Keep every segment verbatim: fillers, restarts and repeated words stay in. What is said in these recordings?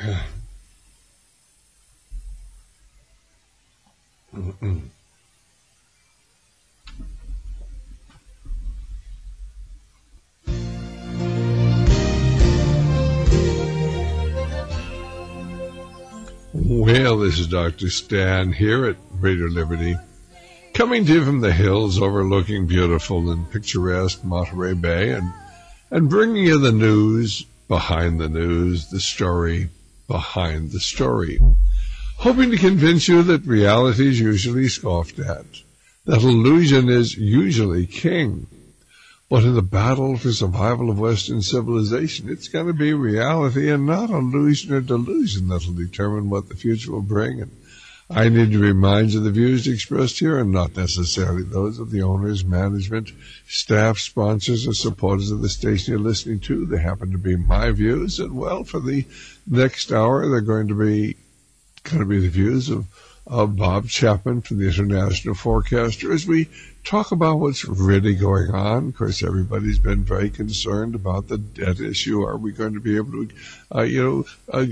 Well, this is Doctor Stan here at Radio Liberty, coming to you from the hills overlooking beautiful and picturesque Monterey Bay, and, and bringing you the news behind the news, the story behind the story, hoping to convince you that reality is usually scoffed at, that illusion is usually king. But in the battle for survival of Western civilization, it's going to be reality and not illusion or delusion that will determine what the future will bring. And I need to remind you the views expressed here are not necessarily those of the owners, management, staff, sponsors, or supporters of the station you're listening to. They happen to be my views. And, well, for the next hour, they're going to be going to be the views of, of Bob Chapman from the International Forecaster as we talk about what's really going on. Of course, everybody's been very concerned about the debt issue. Are we going to be able to, uh, you know, uh,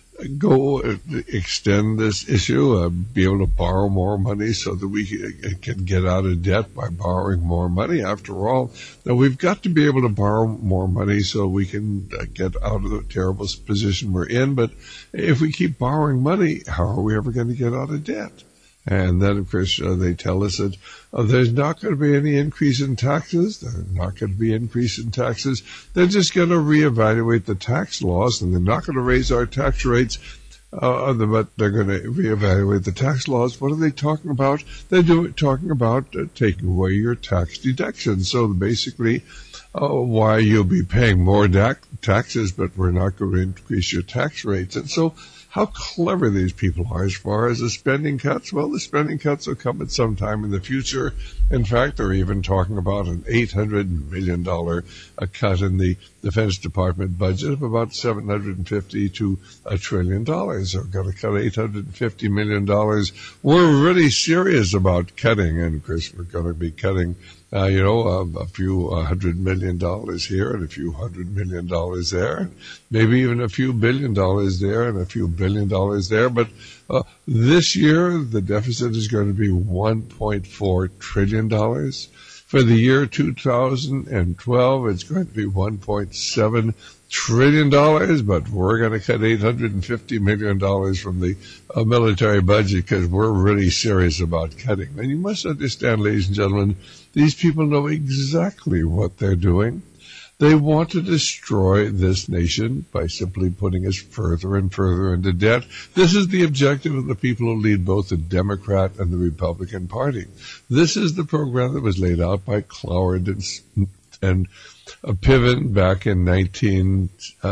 go uh, extend this issue, uh, be able to borrow more money so that we can get out of debt by borrowing more money? After all, now we've got to be able to borrow more money so we can uh, get out of the terrible position we're in. But if we keep borrowing money, how are we ever going to get out of debt? And then, of course, uh, they tell us that uh, there's not going to be any increase in taxes. There's not going to be an increase in taxes. They're just going to reevaluate the tax laws, and they're not going to raise our tax rates, uh, but they're going to reevaluate the tax laws. What are they talking about? They're doing, talking about uh, taking away your tax deductions. So basically, uh, why you'll be paying more da- taxes, but we're not going to increase your tax rates. And so, how clever these people are as far as the spending cuts. Well, the spending cuts will come at some time in the future. In fact, they're even talking about an eight hundred million dollars a cut in the Defense Department budget of about seven hundred fifty to a trillion dollars. They're going to cut eight hundred fifty million dollars. We're really serious about cutting, and of course, we're going to be cutting Uh, you know, a, a few a hundred million dollars here and a few hundred million dollars there, and maybe even a few billion dollars there and a few billion dollars there. But uh, this year, the deficit is going to be one point four trillion dollars. For the year two thousand twelve, it's going to be one point seven trillion dollars, but we're going to cut eight hundred fifty million dollars from the uh, military budget because we're really serious about cutting. And you must understand, ladies and gentlemen, these people know exactly what they're doing. They want to destroy this nation by simply putting us further and further into debt. This is the objective of the people who lead both the Democrat and the Republican Party. This is the program that was laid out by Cloward and, and uh, Piven back in nineteen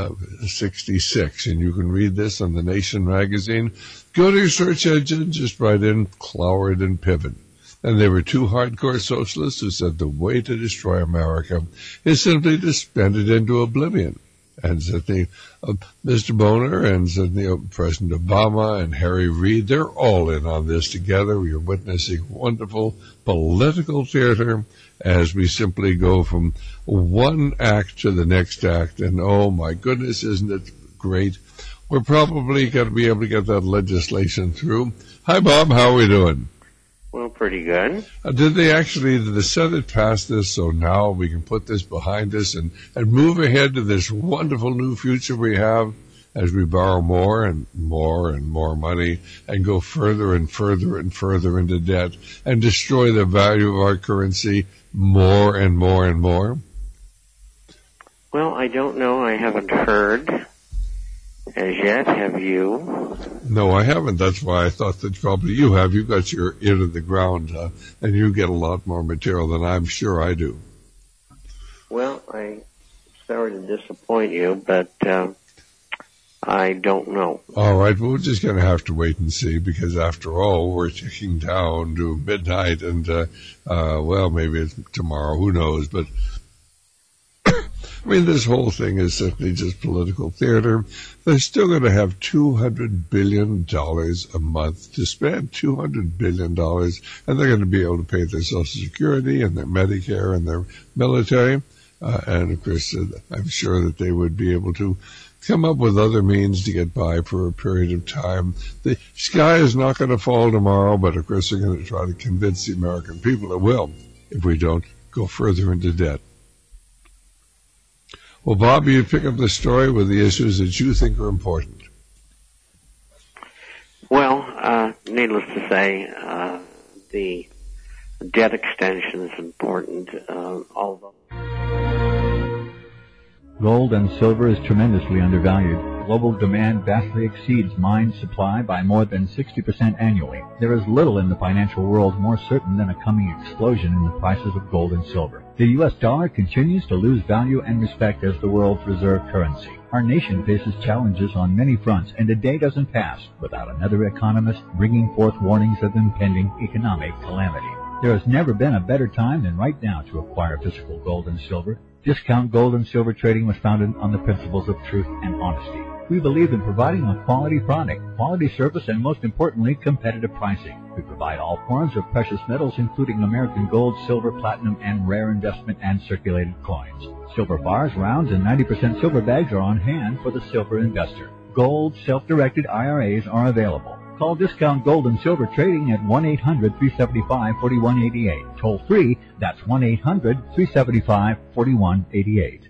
sixty-six. And you can read this on The Nation magazine. Go to your search engine, just write in Cloward and Piven. And they were two hardcore socialists who said the way to destroy America is simply to spend it into oblivion. And certainly uh, Mister Boner and certainly uh, President Obama and Harry Reid, they're all in on this together. We are witnessing wonderful political theater as we simply go from one act to the next act. And oh my goodness, isn't it great? We're probably going to be able to get that legislation through. Hi, Bob. How are we doing? Well, pretty good. Uh, did they actually, did the Senate pass this so now we can put this behind us and, and move ahead to this wonderful new future we have as we borrow more and more and more money and go further and further and further into debt and destroy the value of our currency more and more and more? Well, I don't know. I haven't heard as yet. Have you? No, I haven't. That's why I thought that probably you have. You got your ear to the ground, uh, and you get a lot more material than I'm sure I do. Well, I'm sorry to disappoint you, but uh, I don't know. All right, well, we're just going to have to wait and see, because after all, we're ticking down to midnight, and, uh, uh, well, maybe it's tomorrow, who knows, but I mean, this whole thing is simply just political theater. They're still going to have two hundred billion dollars a month to spend, two hundred billion dollars, and they're going to be able to pay their Social Security and their Medicare and their military. Uh, and, of course, uh, I'm sure that they would be able to come up with other means to get by for a period of time. The sky is not going to fall tomorrow, but of course they're going to try to convince the American people it will if we don't go further into debt. Well, Bob, you pick up the story with the issues that you think are important. Well, uh, needless to say, uh, the debt extension is important, uh, although gold and silver is tremendously undervalued. Global demand vastly exceeds mine supply by more than sixty percent annually. There is little in the financial world more certain than a coming explosion in the prices of gold and silver. The U S dollar continues to lose value and respect as the world's reserve currency. Our nation faces challenges on many fronts, and a day doesn't pass without another economist bringing forth warnings of impending economic calamity. There has never been a better time than right now to acquire physical gold and silver. Discount Gold and Silver Trading was founded on the principles of truth and honesty. We believe in providing a quality product, quality service, and most importantly, competitive pricing. We provide all forms of precious metals, including American gold, silver, platinum, and rare investment and circulated coins. Silver bars, rounds, and ninety percent silver bags are on hand for the silver investor. Gold self-directed I R As are available. Call Discount Gold and Silver Trading at one eight hundred, three seven five, four one eight eight. Toll free, that's one eight hundred, three seven five, four one eight eight.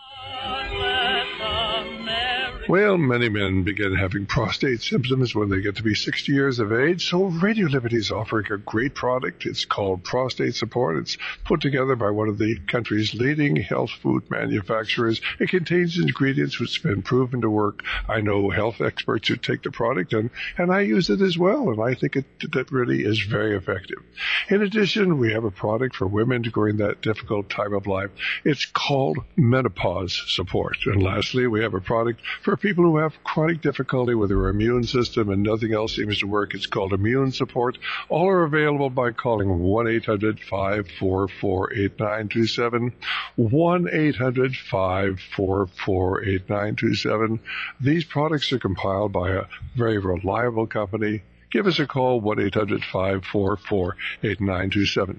Well, many men begin having prostate symptoms when they get to be sixty years of age, so Radio Liberty is offering a great product. It's called Prostate Support. It's put together by one of the country's leading health food manufacturers. It contains ingredients which have been proven to work. I know health experts who take the product, and, and I use it as well, and I think it that really is very effective. In addition, we have a product for women during that difficult time of life. It's called Menopause Support. And lastly, we have a product for people who have chronic difficulty with their immune system and nothing else seems to work. It's called Immune Support. All are available by calling one eight hundred, five four four, eight nine two seven, one eight hundred, five four four, eight nine two seven. These products are compiled by a very reliable company. Give us a call, one eight hundred, five four four, eight nine two seven.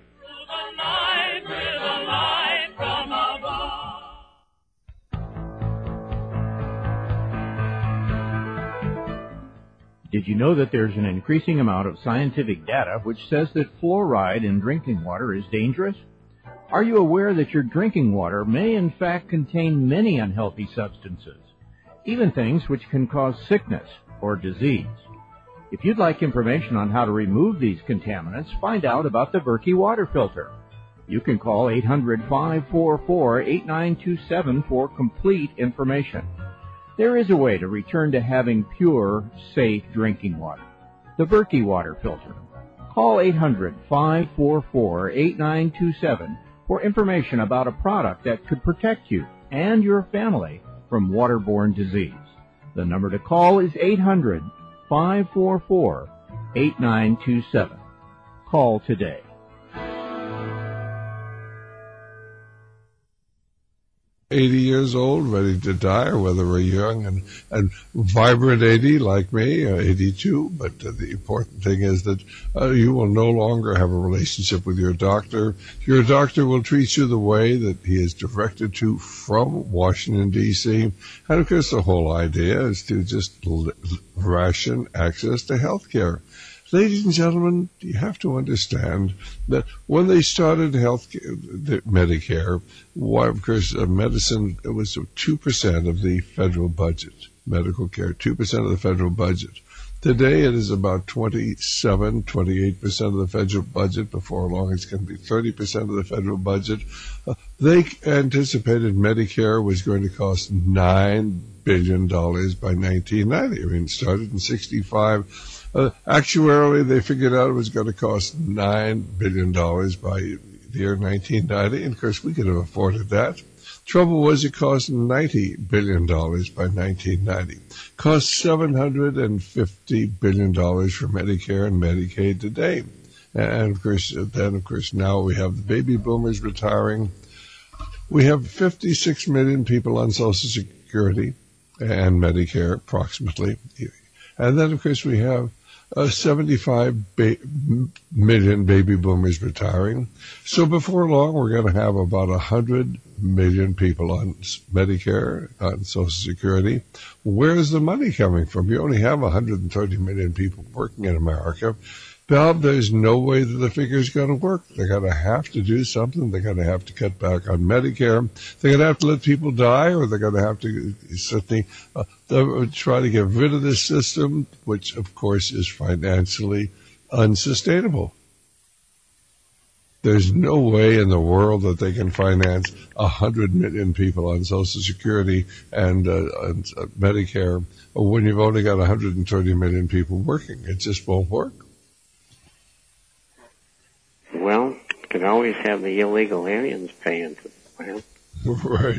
Did you know that there's an increasing amount of scientific data which says that fluoride in drinking water is dangerous? Are you aware that your drinking water may in fact contain many unhealthy substances, even things which can cause sickness or disease? If you'd like information on how to remove these contaminants, find out about the Berkey water filter. You can call eight hundred, five four four, eight nine two seven for complete information. There is a way to return to having pure, safe drinking water. The Berkey water filter. Call eight hundred, five four four, eight nine two seven for information about a product that could protect you and your family from waterborne disease. The number to call is eight hundred, five four four, eight nine two seven. Call today. eighty years old, ready to die, or whether we're young and, and vibrant eighty like me, uh, eighty-two. But uh, the important thing is that uh, you will no longer have a relationship with your doctor. Your doctor will treat you the way that he is directed to from Washington, D C And, of course, the whole idea is to just l- ration access to health care. Ladies and gentlemen, you have to understand that when they started health Medicare, why, of course, uh, medicine it was two percent of the federal budget, medical care, two percent of the federal budget. Today it is about twenty-seven, twenty-eight percent of the federal budget. Before long it's going to be thirty percent of the federal budget. Uh, they anticipated Medicare was going to cost nine billion dollars by nineteen ninety. I mean, it started in sixty-five. Uh, actuarially, they figured out it was going to cost nine billion dollars by the year nineteen ninety, and of course we could have afforded that. Trouble was it cost ninety billion dollars by nineteen ninety. Cost seven hundred fifty billion dollars for Medicare and Medicaid today. And of course, then of course now we have the baby boomers retiring. We have fifty-six million people on Social Security and Medicare, approximately. And then of course we have uh, seventy-five ba- million baby boomers retiring. So before long, we're going to have about one hundred million people on Medicare, on Social Security. Where is the money coming from? You only have one hundred thirty million people working in America. Bob, there's no way that the figure is going to work. They're going to have to do something. They're going to have to cut back on Medicare. They're going to have to let people die, or they're going to have to certainly uh, try to get rid of this system, which, of course, is financially unsustainable. There's no way in the world that they can finance one hundred million people on Social Security and, uh, and uh, Medicare when you've only got one hundred thirty million people working. It just won't work. Well, you can always have the illegal aliens paying for it. Right.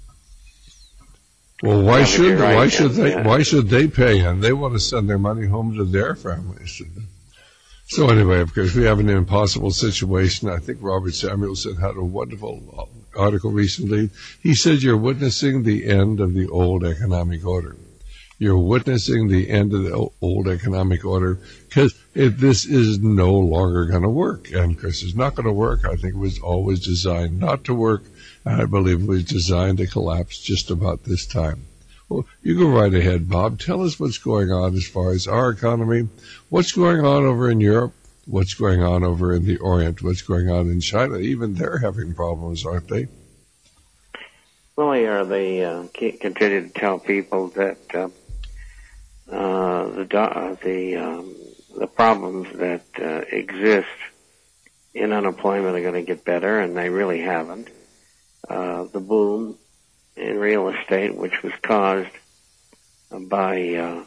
Well, why Yeah, should you're right, why should yeah, they yeah. why should they pay? And they want to send their money home to their families. So anyway, of course, we have an impossible situation. I think Robert Samuelson had a wonderful article recently. He said you're witnessing the end of the old economic order. You're witnessing the end of the old economic order because this is no longer going to work. And of course, it's not going to work. I think it was always designed not to work. And I believe it was designed to collapse just about this time. Well, you go right ahead, Bob. Tell us what's going on as far as our economy. What's going on over in Europe? What's going on over in the Orient? What's going on in China? Even they're having problems, aren't they? Well, they are. They uh, continue to tell people that uh, uh, the do- uh, the um, the problems that uh, exist in unemployment are going to get better, and they really haven't. Uh, the boom in real estate, which was caused by uh,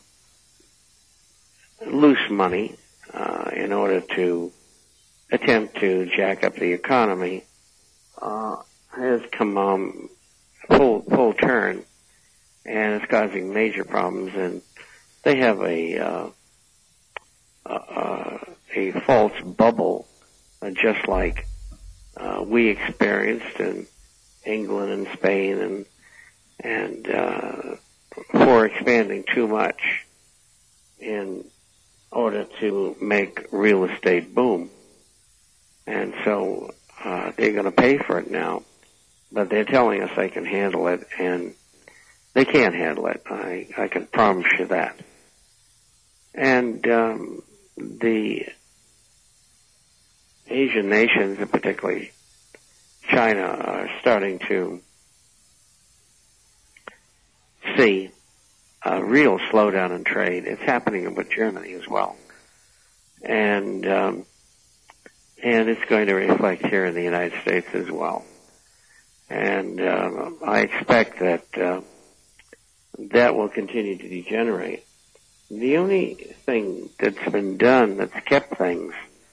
loose money uh, in order to attempt to jack up the economy, uh, has come um, full full turn, and it's causing major problems. And they have a uh, uh, a false bubble, uh, just like uh, we experienced in England and Spain, and and uh, for expanding too much in order to make real estate boom. And so uh, they're going to pay for it now, but they're telling us they can handle it, and they can't handle it. I, I can promise you that. And um, the Asian nations, and particularly China, are starting to see a real slowdown in trade. It's happening with Germany as well. And um, and it's going to reflect here in the United States as well. And um, I expect that uh, that will continue to degenerate. The only thing that's been done that's kept things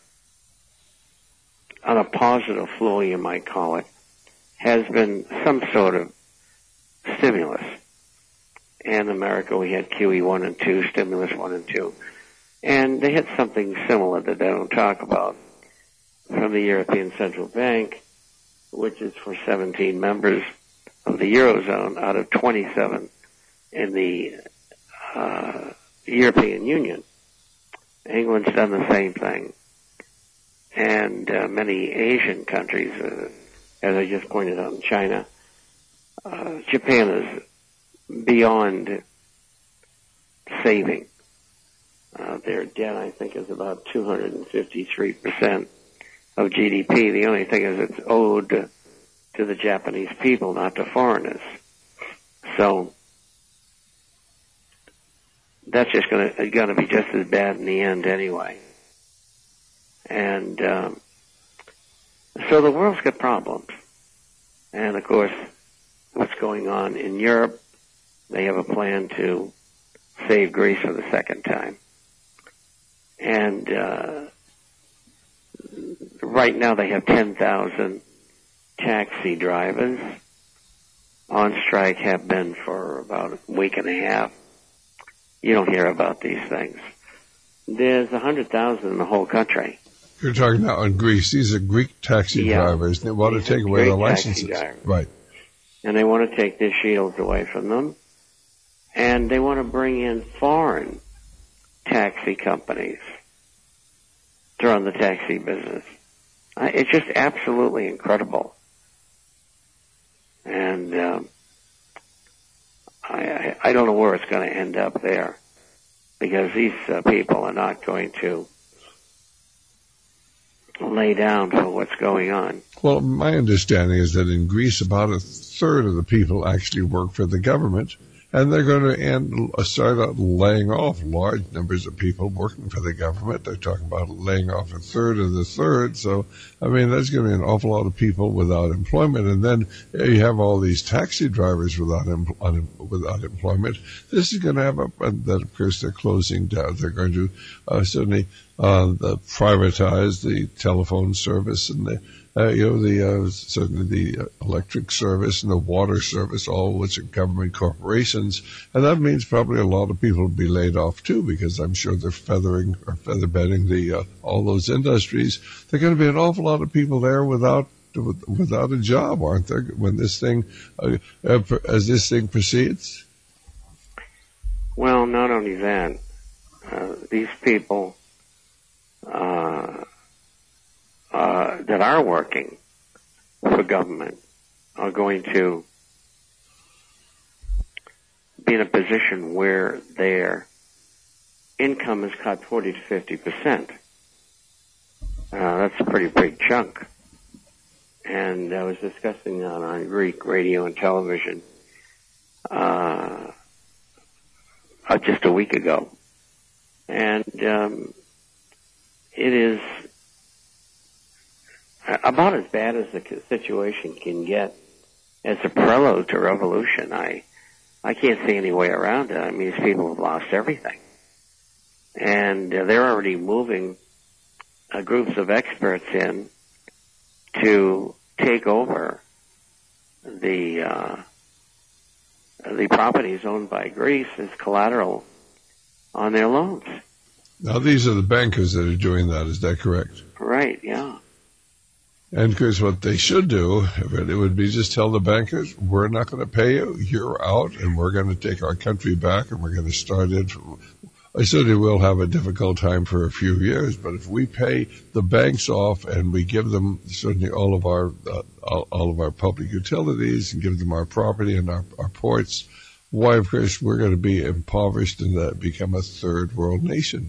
on a positive flow, you might call it, has been some sort of stimulus. In America, we had Q E one and two, stimulus one and two. And they had something similar that they don't talk about from the European Central Bank, which is for seventeen members of the Eurozone out of twenty-seven in the uh, European Union. England's done the same thing. And uh, many Asian countries, uh, as I just pointed out in China, uh, Japan is beyond saving. Uh, their debt, I think, is about two hundred fifty-three percent of G D P. The only thing is it's owed to the Japanese people, not to foreigners. So that's just going to going to be just as bad in the end anyway. And um, so the world's got problems. And, of course, what's going on in Europe, they have a plan to save Greece for the second time. And uh, right now they have ten thousand taxi drivers on strike, have been for about a week and a half. You don't hear about these things. There's one hundred thousand in the whole country. You're talking now in Greece. These are Greek taxi Yeah. drivers. They want to These are take away Greek the taxi licenses. drivers. Right. And they want to take their shields away from them. And they want to bring in foreign taxi companies to run the taxi business. Uh, it's just absolutely incredible. And um, I, I, I don't know where it's going to end up there, because these uh, people are not going to lay down for what's going on. Well, my understanding is that in Greece, about a third of the people actually work for the government, and they're going to end, start out laying off large numbers of people working for the government. They're talking about laying off a third of the third. So, I mean, that's going to be an awful lot of people without employment. And then you have all these taxi drivers without em- un- without employment. This is going to have a, and then of course they're closing down. They're going to uh, certainly uh, the privatize the telephone service and the Uh, you know, the, uh, certainly the uh, electric service and the water service, all which are government corporations. And that means probably a lot of people will be laid off too, because I'm sure they're feathering or feather bedding the, uh, all those industries. There are going to be an awful lot of people there without, without a job, aren't there, when this thing, uh, as this thing proceeds? Well, not only that, uh, these people, uh, Uh, that are working for government are going to be in a position where their income is cut forty to fifty percent. Uh, that's a pretty big chunk. And I was discussing that on Greek radio and television uh, uh, just a week ago. And um, it is about as bad as the situation can get as a prelude to revolution. I I can't see any way around it. I mean, these people have lost everything. And uh, they're already moving uh, groups of experts in to take over the uh, the properties owned by Greece as collateral on their loans. Now, these are the bankers that are doing that. Is that correct? Right, yeah. And of course, what they should do, it would be just tell the bankers, we're not going to pay you, you're out, and we're going to take our country back, and we're going to start it. I certainly will have a difficult time for a few years, but if we pay the banks off and we give them certainly all of our uh, all, all of our public utilities and give them our property and our, our ports, why, of course, we're going to be impoverished and uh, become a third world nation.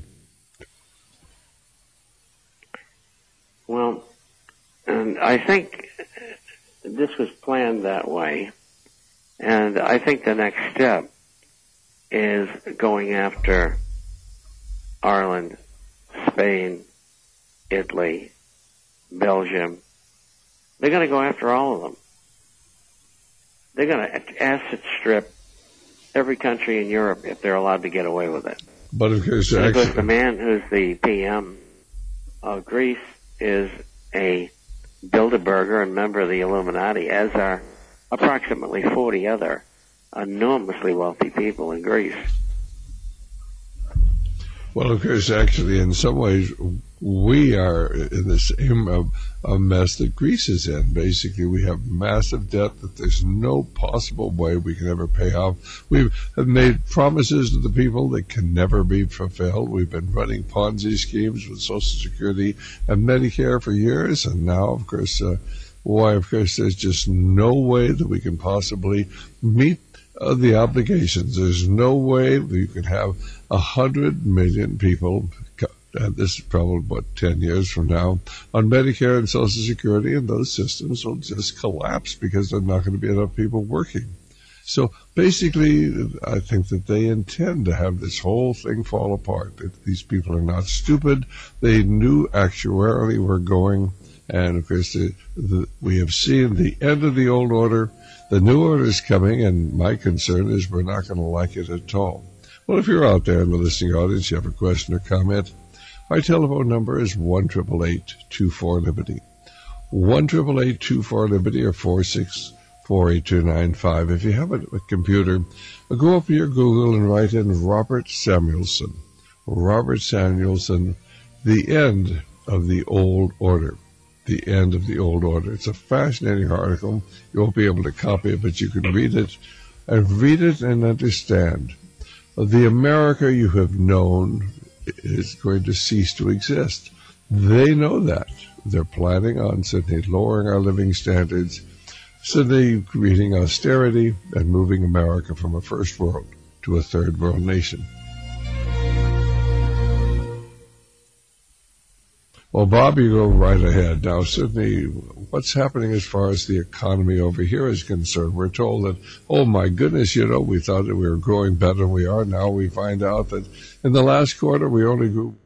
Well, and I think this was planned that way, and I think the next step is going after Ireland, Spain, Italy, Belgium. They're going to go after all of them. They're going to asset strip every country in Europe if they're allowed to get away with it. But of course, because actually, the man who's the P M of Greece is a Bilderberger and member of the Illuminati, as are approximately forty other enormously wealthy people in Greece. Well, of course, actually, in some ways, we are in the same uh, uh, mess that Greece is in. Basically, we have massive debt that there's no possible way we can ever pay off. We have made promises to the people that can never be fulfilled. We've been running Ponzi schemes with Social Security and Medicare for years, and now, of course, uh, why, of course, there's just no way that we can possibly meet uh, the obligations. There's no way that you can have a hundred million people, and this is probably about ten years from now, on Medicare and Social Security, and those systems will just collapse because there are not going to be enough people working. So basically, I think that they intend to have this whole thing fall apart. That these people are not stupid. They knew actuarially we're going, and of course, the, the, we have seen the end of the old order. The new order is coming, and my concern is we're not going to like it at all. Well, if you're out there in the listening audience, you have a question or comment, our telephone number is one eight eight eight, two four, Liberty. one eight eight eight, two four, Liberty or four six four, eight two nine five. If you have a, a computer, go up to your Google and write in Robert Samuelson. Robert Samuelson, the end of the old order. The end of the old order. It's a fascinating article. You won't be able to copy it, but you can read it and read it and understand. The America you have known is going to cease to exist. They know that. They're planning on Sydney lowering our living standards, Sydney creating austerity, and moving America from a first world to a third world nation. Well, Bob, you go right ahead. Now, Sydney, what's happening as far as the economy over here is concerned? We're told that, oh my goodness, you know, we thought that we were growing better than we are. Now we find out that in the last quarter we only grew.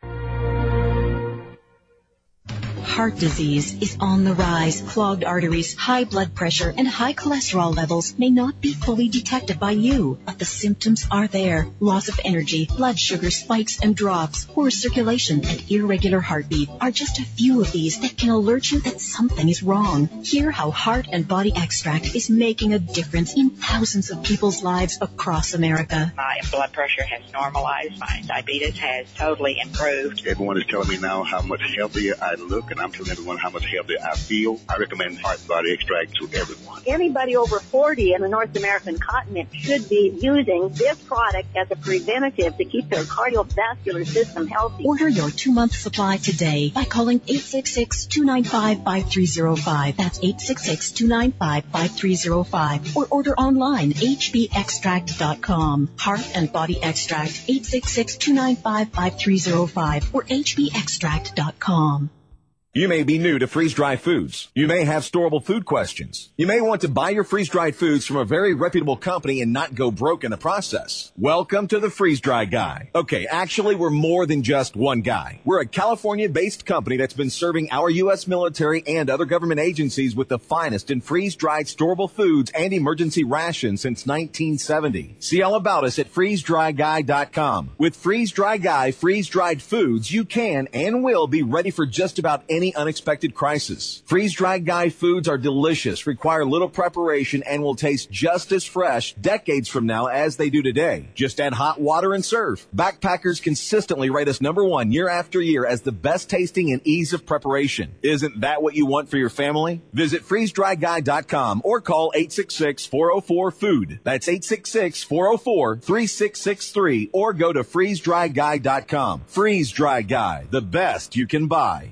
Heart disease is on the rise. Clogged arteries, high blood pressure, and high cholesterol levels may not be fully detected by you, but the symptoms are there. Loss of energy, blood sugar spikes and drops, poor circulation, and irregular heartbeat are just a few of these that can alert you that something is wrong. Hear how Heart and Body Extract is making a difference in thousands of people's lives across America. My blood pressure has normalized. My diabetes has totally improved. Everyone is telling me now how much healthier I look, and I'm telling everyone how much healthier I feel. I recommend Heart and Body Extract to everyone. Anybody over forty in the North American continent should be using this product as a preventative to keep their cardiovascular system healthy. Order your two-month supply today by calling eight six six, two nine five, five three zero five. That's eight six six, two nine five, five three zero five. Or order online, h b extract dot com. Heart and Body Extract, eight six six, two nine five, five three zero five or h b extract dot com. You may be new to freeze-dried foods. You may have storable food questions. You may want to buy your freeze-dried foods from a very reputable company and not go broke in the process. Welcome to the Freeze-Dry Guy. Okay, actually, we're more than just one guy. We're a California-based company that's been serving our U S military and other government agencies with the finest in freeze-dried storable foods and emergency rations since nineteen seventy. See all about us at freeze dry guy dot com. With Freeze-Dry Guy freeze-dried foods, you can and will be ready for just about any unexpected crisis. Freeze-Dried Guy foods are delicious, require little preparation, and will taste just as fresh decades from now as they do today. Just add hot water and serve. Backpackers consistently rate us number one year after year as the best tasting and ease of preparation. Isn't that what you want for your family? Visit freeze dry guy dot com or call eight six six, four oh four, food. That's eight six six, four oh four, three six six three or go to freeze dry guy dot com. Freeze-Dry Guy, the best you can buy.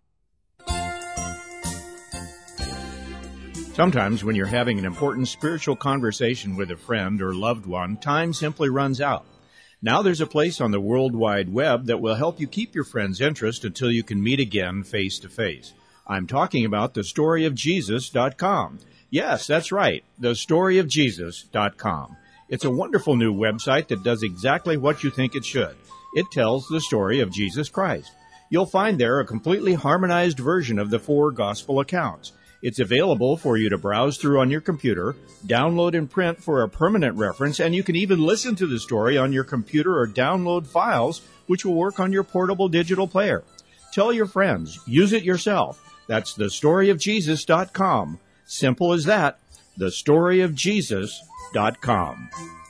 Sometimes when you're having an important spiritual conversation with a friend or loved one, time simply runs out. Now there's a place on the World Wide Web that will help you keep your friend's interest until you can meet again face to face. I'm talking about the story of jesus dot com. Yes, that's right, the story of jesus dot com. It's a wonderful new website that does exactly what you think it should. It tells the story of Jesus Christ. You'll find there a completely harmonized version of the four gospel accounts. It's available for you to browse through on your computer, download and print for a permanent reference, and you can even listen to the story on your computer or download files, which will work on your portable digital player. Tell your friends. Use it yourself. That's the story of jesus dot com. Simple as that. the story of jesus dot com.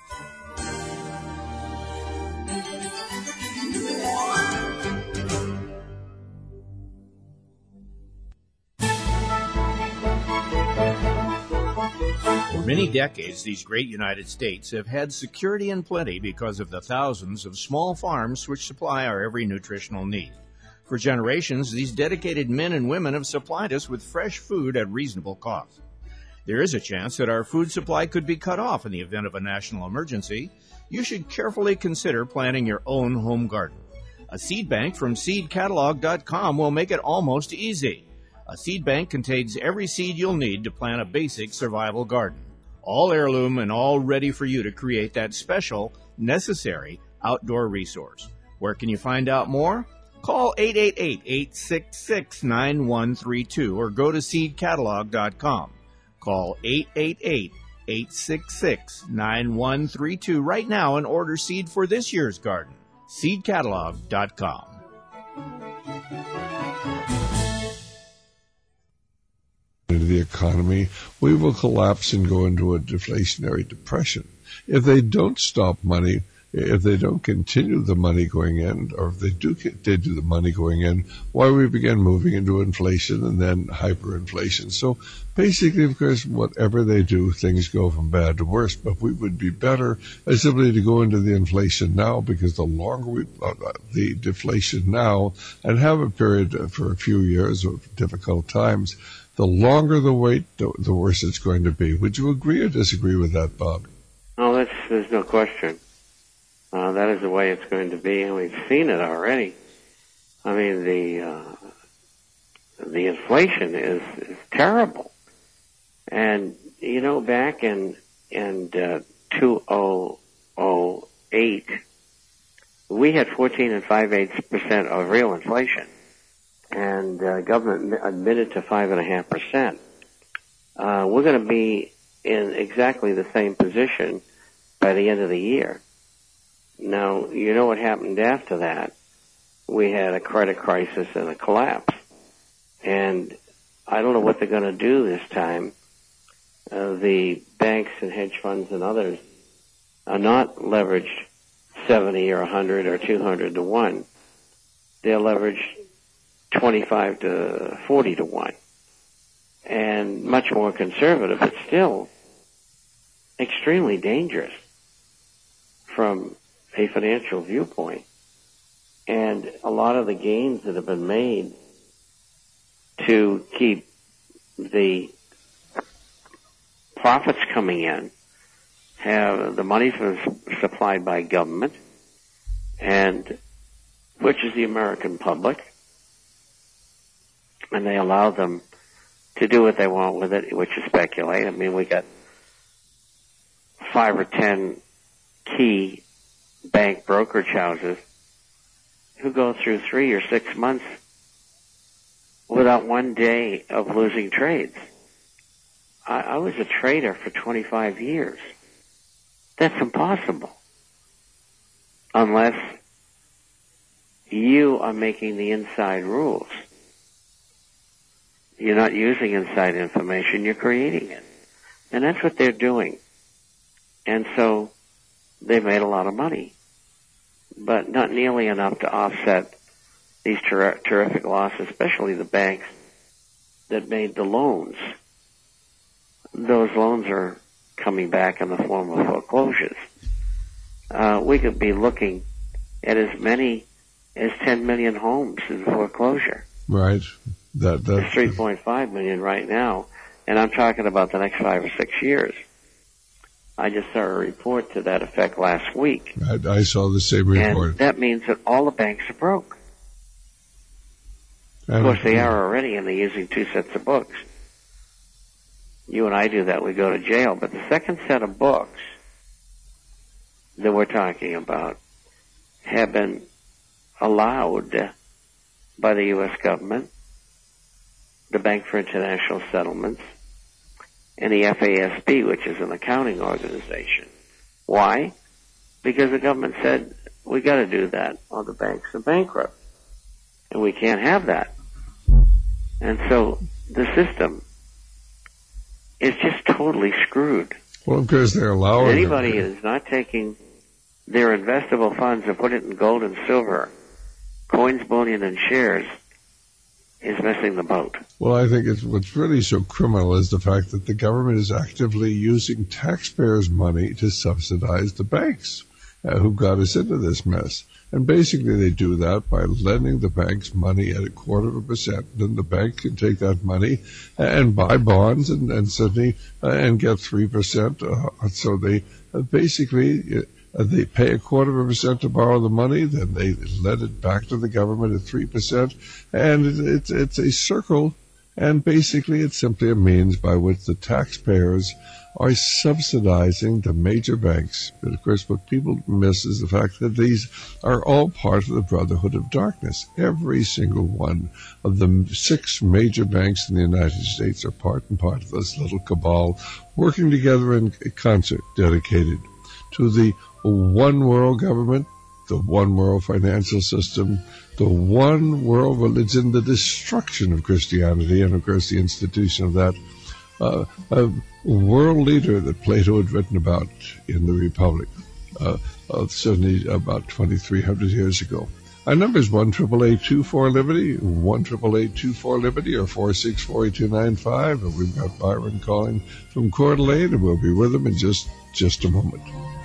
For many decades, these great United States have had security and plenty because of the thousands of small farms which supply our every nutritional need. For generations, these dedicated men and women have supplied us with fresh food at reasonable cost. There is a chance that our food supply could be cut off in the event of a national emergency. You should carefully consider planting your own home garden. A seed bank from seed catalog dot com will make it almost easy. A seed bank contains every seed you'll need to plant a basic survival garden. All heirloom and all ready for you to create that special, necessary outdoor resource. Where can you find out more? Call eight eight eight, eight six six, nine one three two or go to seed catalog dot com. Call eight eight eight, eight six six, nine one three two right now and order seed for this year's garden. seed catalog dot com. Into the economy, we will collapse and go into a deflationary depression. If they don't stop money if they don't continue the money going in, or if they do continue the money going in, why we begin moving into inflation and then hyperinflation. So basically, of course, whatever they do, things go from bad to worse. But we would be better uh, simply to go into the inflation now, because the longer we, uh, the deflation now, and have a period for a few years of difficult times, the longer the wait, the, the worse it's going to be. Would you agree or disagree with that, Bob? No, that's, there's no question. Uh, that is the way it's going to be, and we've seen it already. I mean, the uh, the inflation is, is terrible. And, you know, back in, in uh, two thousand eight, we had fourteen and five-eighths percent of real inflation, and uh, government admitted to five point five percent. Uh, we're going to be in exactly the same position by the end of the year. Now, you know what happened after that? We had a credit crisis and a collapse. And I don't know what they're going to do this time. Uh, the banks and hedge funds and others are not leveraged seventy or one hundred or two hundred to one. They're leveraged twenty-five to forty to one. And much more conservative, but still extremely dangerous from a financial viewpoint. And a lot of the gains that have been made to keep the profits coming in have the money supplied by government, and which is the American public, and they allow them to do what they want with it, which is speculate. I mean, we got five or ten key bank brokerage houses who go through three or six months without one day of losing trades. I, I was a trader for twenty-five years. That's impossible. Unless you are making the inside rules. You're not using inside information, you're creating it. And that's what they're doing. And so they've made a lot of money, but not nearly enough to offset these ter- terrific losses, especially the banks that made the loans. Those loans are coming back in the form of foreclosures. Uh, we could be looking at as many as ten million homes in foreclosure. Right. That, There's three point five million right now, and I'm talking about the next five or six years. I just saw a report to that effect last week. I, I saw the same report. And that means that all the banks are broke. Of course, they are already, and they're using two sets of books. You and I do that, we go to jail. But the second set of books that we're talking about have been allowed by the U S government, the Bank for International Settlements, and the F A S B, which is an accounting organization. Why? Because the government said, we got to do that, or the banks are bankrupt. And we can't have that. And so the system is just totally screwed. Well, because they're allowing and anybody them. who is not taking their investable funds and put it in gold and silver, coins, bullion, and shares, is missing the boat. Well, I think it's what's really so criminal is the fact that the government is actively using taxpayers' money to subsidize the banks uh, who got us into this mess. And basically they do that by lending the banks money at a quarter of a percent. Then the bank can take that money and buy bonds and, and suddenly uh, and get three percent. Uh, so they uh, basically... Uh, They pay a quarter of a percent to borrow the money, then they lend it back to the government at three percent, and it, it's it's a circle, and basically it's simply a means by which the taxpayers are subsidizing the major banks. But of course what people miss is the fact that these are all part of the Brotherhood of Darkness. Every single one of the six major banks in the United States are part and part of this little cabal, working together in concert, dedicated to the one world government, the one world financial system, the one world religion, the destruction of Christianity, and of course the institution of that uh, a world leader that Plato had written about in the Republic. uh, uh, certainly about twenty-three hundred years ago. Our number is one eight eight eight, two four, Liberty, one eight eight eight, two four, Liberty, or four six four, eight two nine five. And we've got Byron calling from Coeur d'Alene, and we'll be with him in just, just a moment.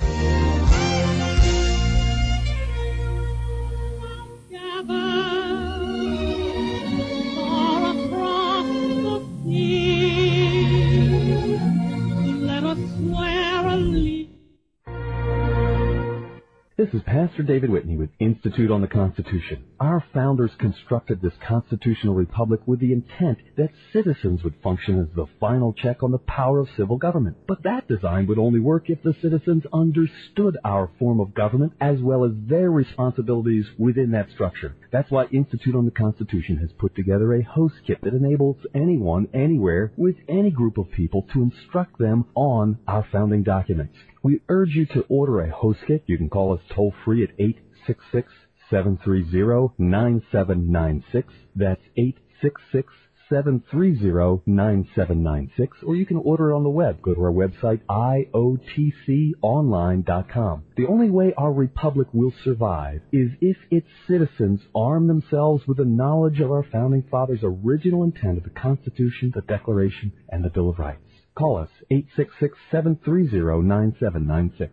This is Pastor David Whitney with Institute on the Constitution. Our founders constructed this constitutional republic with the intent that citizens would function as the final check on the power of civil government. But that design would only work if the citizens understood our form of government as well as their responsibilities within that structure. That's why Institute on the Constitution has put together a host kit that enables anyone, anywhere, with any group of people to instruct them on our founding documents. We urge you to order a host kit. You can call us toll-free at eight six six, seven three zero, nine seven nine six. That's eight six six, seven three zero, nine seven nine six. Or you can order it on the web. Go to our website, I O T C online dot com. The only way our republic will survive is if its citizens arm themselves with the knowledge of our founding fathers' original intent of the Constitution, the Declaration, and the Bill of Rights. Call us, eight six six, seven three zero, nine seven nine six.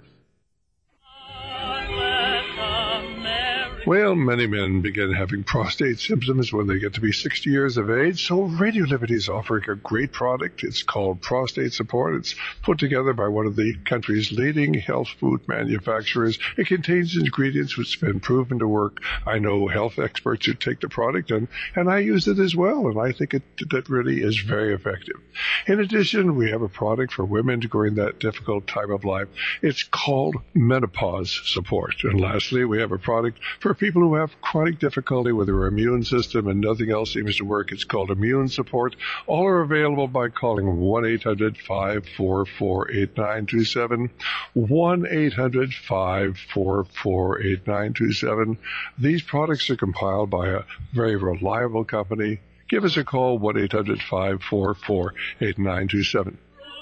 Well, many men begin having prostate symptoms when they get to be sixty years of age, so Radio Liberty is offering a great product. It's called Prostate Support. It's put together by one of the country's leading health food manufacturers. It contains ingredients which have been proven to work. I know health experts who take the product, and, and I use it as well, and I think it that really is very effective. In addition, we have a product for women during that difficult time of life. It's called Menopause Support. And lastly, we have a product for people who have chronic difficulty with their immune system and nothing else seems to work. It's called Immune Support. All are available by calling one eight hundred, five four four, eight nine two seven, one eight hundred, five four four, eight nine two seven. These products are compiled by a very reliable company. Give us a call, one eight hundred, five four four, eight nine two seven.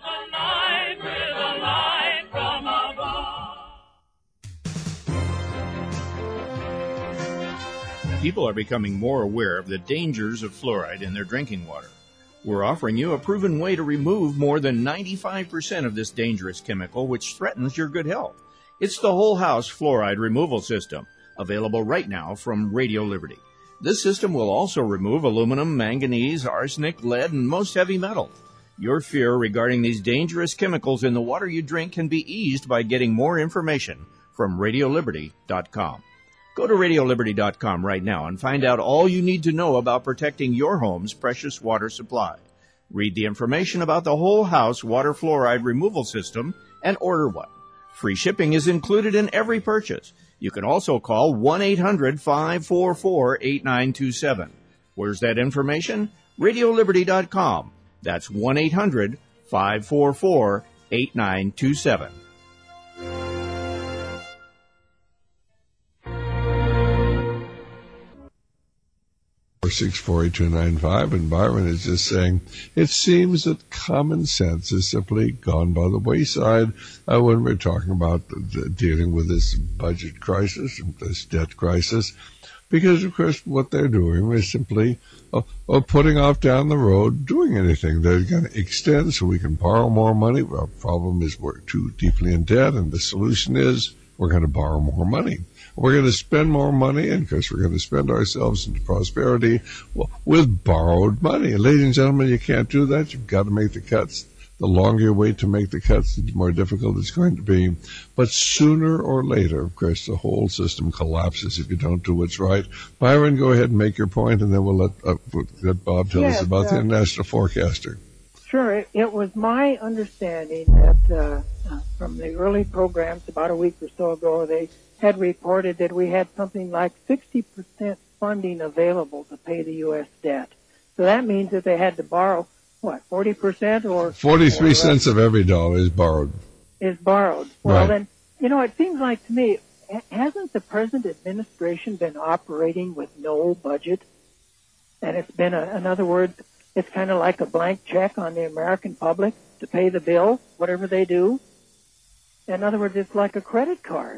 People are becoming more aware of the dangers of fluoride in their drinking water. We're offering you a proven way to remove more than ninety-five percent of this dangerous chemical which threatens your good health. It's the Whole House Fluoride Removal System, available right now from Radio Liberty. This system will also remove aluminum, manganese, arsenic, lead, and most heavy metals. Your fear regarding these dangerous chemicals in the water you drink can be eased by getting more information from radio liberty dot com. Go to radio liberty dot com right now and find out all you need to know about protecting your home's precious water supply. Read the information about the Whole House Water Fluoride Removal System and order one. Free shipping is included in every purchase. You can also call one eight hundred, five four four, eight nine two seven. Where's that information? radio liberty dot com. That's one eight hundred, five four four, eight nine two seven. four six four, eight two nine five, and Byron is just saying, it seems that common sense has simply gone by the wayside uh, when we're talking about the, the, dealing with this budget crisis and this debt crisis, because, of course, what they're doing is simply uh, uh, putting off down the road doing anything. They're going to extend so we can borrow more money. Our problem is we're too deeply in debt, and the solution is we're going to borrow more money. We're going to spend more money, and because we're going to spend ourselves into prosperity with borrowed money. And ladies and gentlemen, you can't do that. You've got to make the cuts. The longer you wait to make the cuts, the more difficult it's going to be. But sooner or later, of course, the whole system collapses if you don't do what's right. Byron, go ahead and make your point, and then we'll let, uh, let Bob tell yes, us about uh, the International Forecaster. Sure. It, it was my understanding that uh, uh, from the early programs about a week or so ago, they had reported that we had something like sixty percent funding available to pay the U S debt. So that means that they had to borrow, what, forty percent or... forty-three or, cents of every dollar is borrowed. Is borrowed. Well, right. Then, you know, it seems like to me, hasn't the present administration been operating with no budget? And it's been, a, in other words, it's kind of like a blank check on the American public to pay the bill, whatever they do. In other words, it's like a credit card.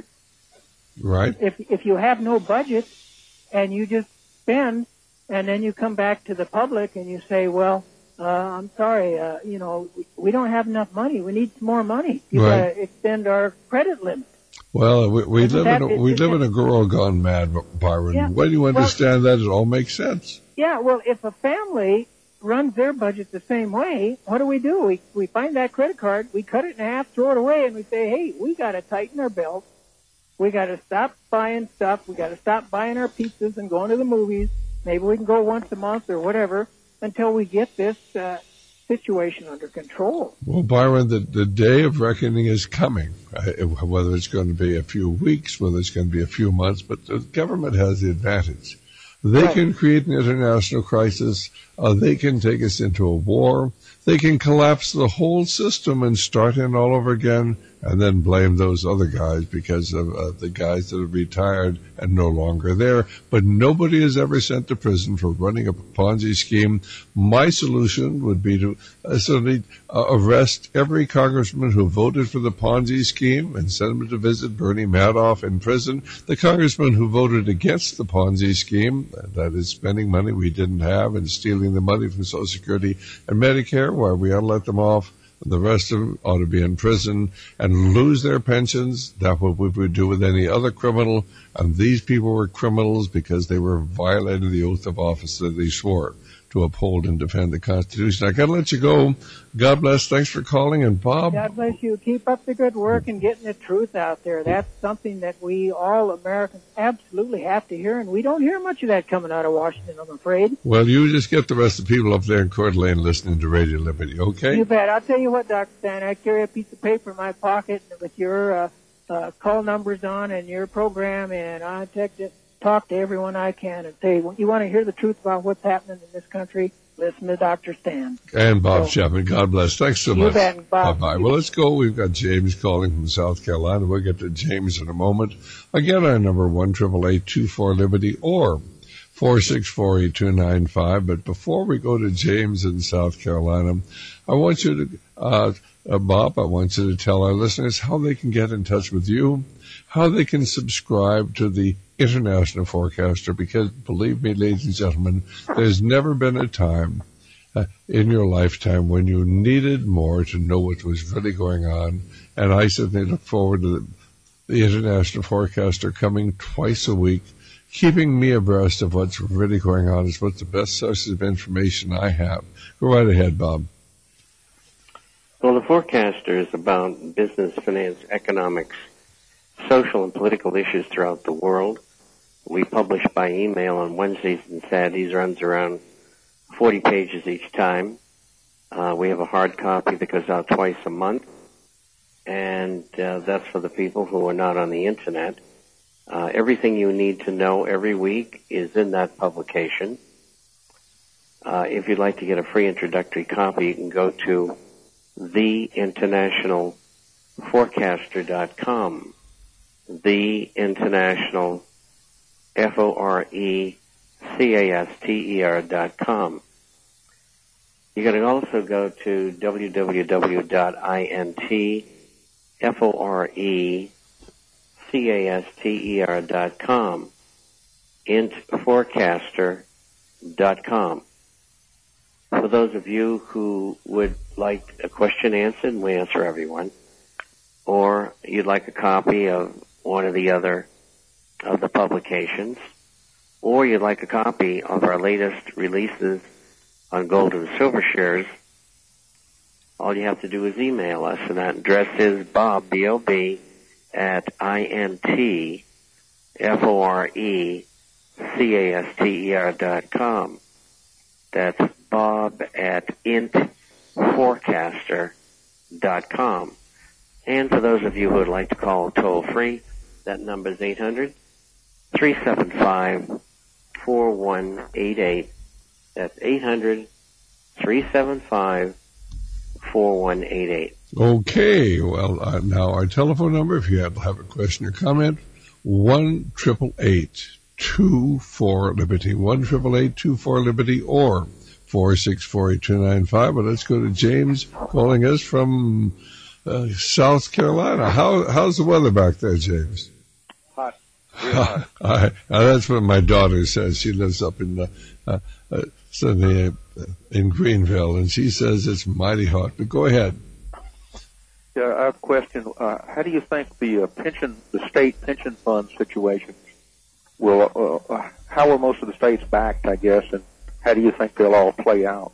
Right. If if you have no budget and you just spend, and then you come back to the public and you say, well, uh, I'm sorry, uh, you know, we, we don't have enough money. We need some more money. You Right. gotta extend our credit limit. Well, we, we Isn't live in that- a, we is- live in is- a world gone mad, Byron. Yeah. When you Well- understand that, it all makes sense. Yeah, well, if a family runs their budget the same way, what do we do? We we find that credit card, we cut it in half, throw it away, and we say, hey, we got to tighten our belt. We got to stop buying stuff. We got to stop buying our pizzas and going to the movies. Maybe we can go once a month or whatever until we get this uh, situation under control. Well, Byron, the, the day of reckoning is coming, uh, whether it's going to be a few weeks, whether it's going to be a few months, but the government has the advantage. They Right. can create an international crisis. Uh, they can take us into a war. They can collapse the whole system and start in all over again and then blame those other guys because of uh, the guys that have retired and no longer there. But nobody is ever sent to prison for running a Ponzi scheme. My solution would be to uh, suddenly uh, arrest every congressman who voted for the Ponzi scheme and send them to visit Bernie Madoff in prison. The congressman who voted against the Ponzi scheme, that is spending money we didn't have and stealing the money from Social Security and Medicare, why we ought to let them off. The rest of them ought to be in prison and lose their pensions. That's what we would do with any other criminal. And these people were criminals because they were violating the oath of office that they swore to uphold and defend the Constitution. I got to let you go. God bless. Thanks for calling. And Bob. God bless you. Keep up the good work and getting the truth out there. That's something that we all Americans absolutely have to hear, and we don't hear much of that coming out of Washington, I'm afraid. Well, you just get the rest of the people up there in Coeur d'Alene listening to Radio Liberty, okay? You bet. I'll tell you what, Doctor Stan, I carry a piece of paper in my pocket with your uh, uh, call numbers on and your program, and I text it, talk to everyone I can and say, well, you want to hear the truth about what's happening in this country? Listen to Doctor Stan. And Bob So- Chapman. God bless. Thanks so You much. bet, Bob. Bye-bye. Well, let's go. We've got James calling from South Carolina. We'll get to James in a moment. Again, our number, one eight eight eight, two four, Liberty or four six four, eight two nine five. But before we go to James in South Carolina, I want you to, uh, uh, Bob, I want you to tell our listeners how they can get in touch with you, how they can subscribe to the International Forecaster, because believe me, ladies and gentlemen, there's never been a time uh, in your lifetime when you needed more to know what was really going on. And I certainly look forward to the, the International Forecaster coming twice a week, keeping me abreast of what's really going on. Is what's the best sources of information I have. Go right ahead, Bob. Well, the Forecaster is about business, finance, economics, social and political issues throughout the world. We publish by email on Wednesdays and Saturdays, runs around forty pages each time. Uh, we have a hard copy that goes out twice a month, and uh, that's for the people who are not on the Internet. Uh, everything you need to know every week is in that publication. Uh, if you'd like to get a free introductory copy, you can go to the international forecaster dot com. The International, F O R E C A S T E R dot com. You can also go to w w w dot int forcaster dot com, int forecaster dot com. For those of you who would like a question answered, and we answer everyone, or you'd like a copy of one of the other of the publications, or you'd like a copy of our latest releases on gold and silver shares, all you have to do is email us, and that address is Bob, B O B, at int forcaster dot com. That's Bob at int forecaster dot com. And for those of you who would like to call toll free, that number is eight hundred, three seven five, four one eight eight. That's eight hundred, three seven five, four one eight eight. Okay, well, uh, now our telephone number, if you have, have a question or comment, one eight eight eight, two four, Liberty, one eight eight eight, two four, Liberty, or four six four, eight two nine five. But let's go to James calling us from uh, South Carolina. How how's the weather back there, James? Hot. Real hot. I, uh, that's what my daughter says. She lives up in the, uh, uh, so the, uh, in Greenville, and she says it's mighty hot. But go ahead. Yeah, I have a question. Uh, how do you think the uh, pension, the state pension fund situation will? Uh, how are most of the states backed? I guess, and how do you think they'll all play out?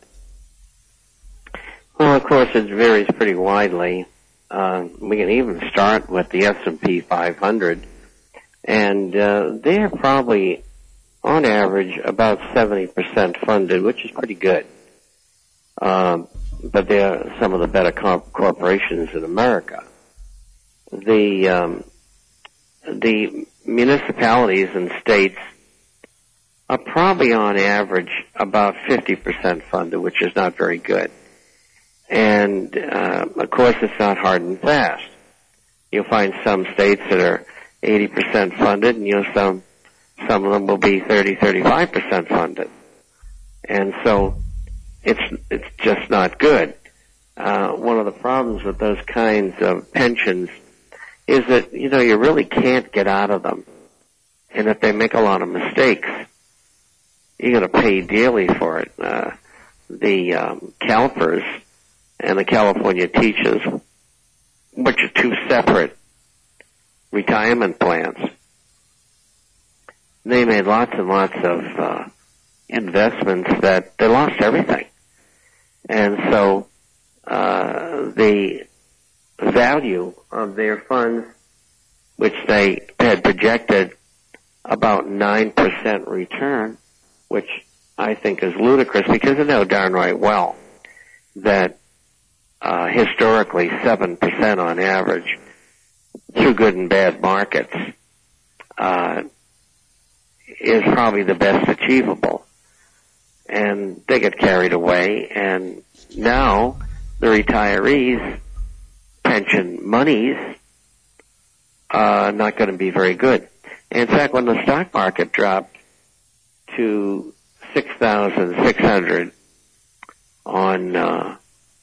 Well, of course, it varies pretty widely. Uh, we can even start with the S and P five hundred, and uh, they're probably, on average, about seventy percent funded, which is pretty good. Um, but they're some of the better corp- corporations in America. The um, the municipalities and states are probably, on average, about fifty percent funded, which is not very good. And, uh, of course, it's not hard and fast. You'll find some states that are eighty percent funded, and you'll some, some of them will be thirty, thirty-five percent funded. And so, it's, it's just not good. Uh, one of the problems with those kinds of pensions is that, you know, you really can't get out of them. And if they make a lot of mistakes, you're going to pay dearly for it. Uh, the, um, CalPERS and the California Teachers, which are two separate retirement plans. They made lots and lots of uh, investments that they lost everything. And so uh, the value of their funds, which they had projected about nine percent return, which I think is ludicrous because they know darn right well that Uh, historically, seven percent on average through good and bad markets uh, is probably the best achievable. And they get carried away, and now the retirees' pension monies are not going to be very good. In fact, when the stock market dropped to six thousand six hundred on uh,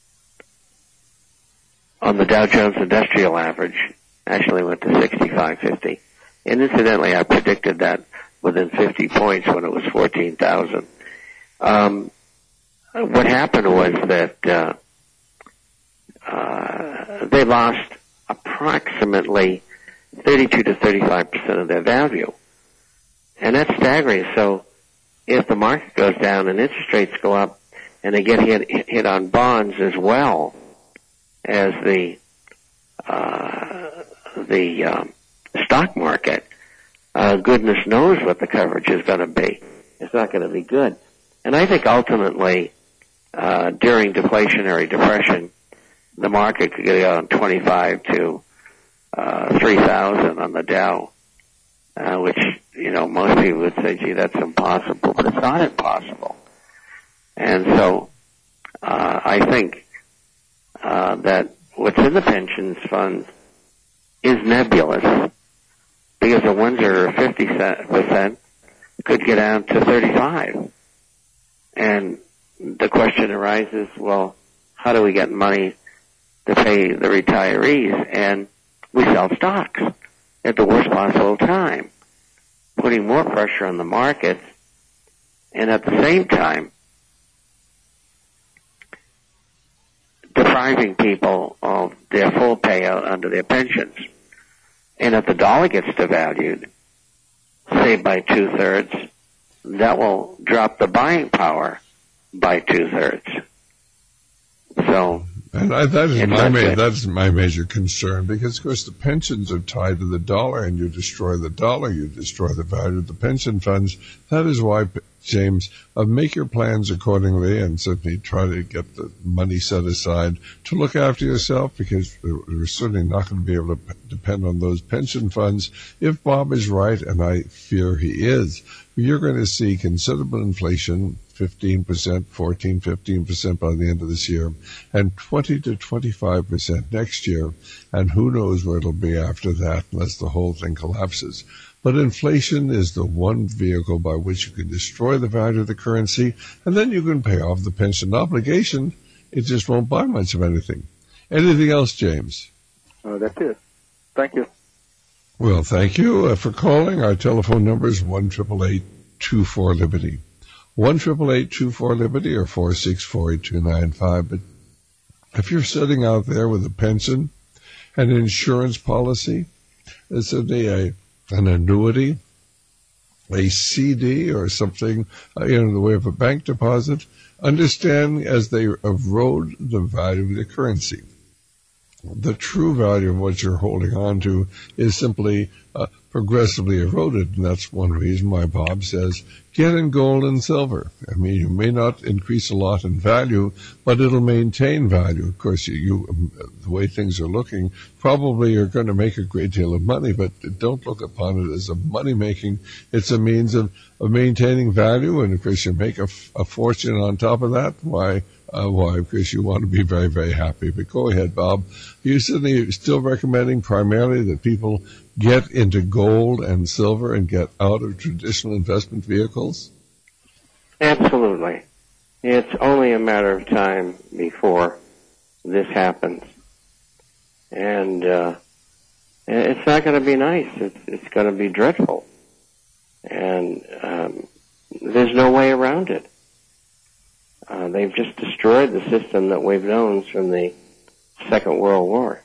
on the Dow Jones Industrial Average, actually went to sixty-five fifty. And incidentally, I predicted that within fifty points when it was fourteen thousand. Um, what happened was that uh, uh, they lost approximately thirty-two to thirty-five percent of their value. And that's staggering. So if the market goes down and interest rates go up and they get hit, hit on bonds as well as the uh, the um, stock market, uh, goodness knows what the coverage is going to be. It's not going to be good. And I think ultimately, uh, during deflationary depression, the market could get on twenty-five to uh, three thousand on the Dow, uh, which, you know, most people would say, gee, that's impossible, but it's not impossible. And so, uh, I think Uh, that what's in the pensions funds is nebulous, because the ones that are fifty percent could get down to thirty-five. And the question arises, well, how do we get money to pay the retirees? And we sell stocks at the worst possible time, putting more pressure on the markets, and at the same time, depriving people of their full payout under their pensions. And if the dollar gets devalued, say by two-thirds, that will drop the buying power by two-thirds. So, and I, that is my ma- that's my major concern, because of course the pensions are tied to the dollar, and you destroy the dollar, you destroy the value of the pension funds. That is why, James, uh, make your plans accordingly, and certainly try to get the money set aside to look after yourself, because we're certainly not going to be able to p- depend on those pension funds. If Bob is right, and I fear he is, you're going to see considerable inflation, fifteen percent, fourteen, fifteen percent by the end of this year, and twenty to twenty-five percent next year, and who knows where it'll be after that unless the whole thing collapses. But inflation is the one vehicle by which you can destroy the value of the currency, and then you can pay off the pension obligation. It just won't buy much of anything. Anything else, James? Uh, that's it. Thank you. Well, thank you uh, for calling. Our telephone number is one eight eight eight, two four, Liberty. one eight eight eight, two four, Liberty or four six four, eight two nine five. But if you're sitting out there with a pension, an insurance policy, certainly a, an annuity, a C D or something uh, in the way of a bank deposit, understand as they erode the value of the currency. The true value of what you're holding on to is simply uh, progressively eroded, and that's one reason why Bob says get in gold and silver. I mean, you may not increase a lot in value, but it'll maintain value. Of course, you, you um, the way things are looking, probably you're going to make a great deal of money, but don't look upon it as a money-making. It's a means of, of maintaining value, and of course, you make a, a fortune on top of that. Why? Uh, why? Because you want to be very, very happy. But go ahead, Bob. You certainly still recommending primarily that people get into gold and silver and get out of traditional investment vehicles? Absolutely. It's only a matter of time before this happens. And uh, it's not going to be nice. It's, it's going to be dreadful. And um, there's no way around it. Uh, they've just destroyed the system that we've known from the Second World War.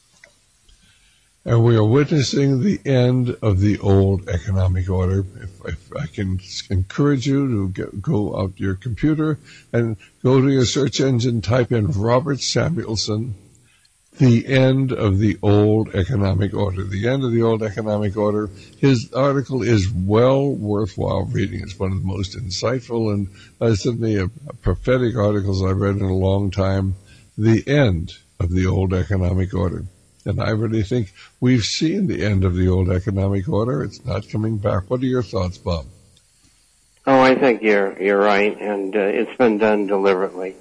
And we are witnessing the end of the old economic order. If, if I can encourage you to get, go out to your computer and go to your search engine, type in Robert Samuelson, the end of the old economic order. The end of the old economic order. His article is well worthwhile reading. It's one of the most insightful and uh, certainly a, a prophetic articles I've read in a long time. The end of the old economic order. And I really think we've seen the end of the old economic order. It's not coming back. What are your thoughts, Bob? Oh, I think you're you're right, and uh, it's been done deliberately.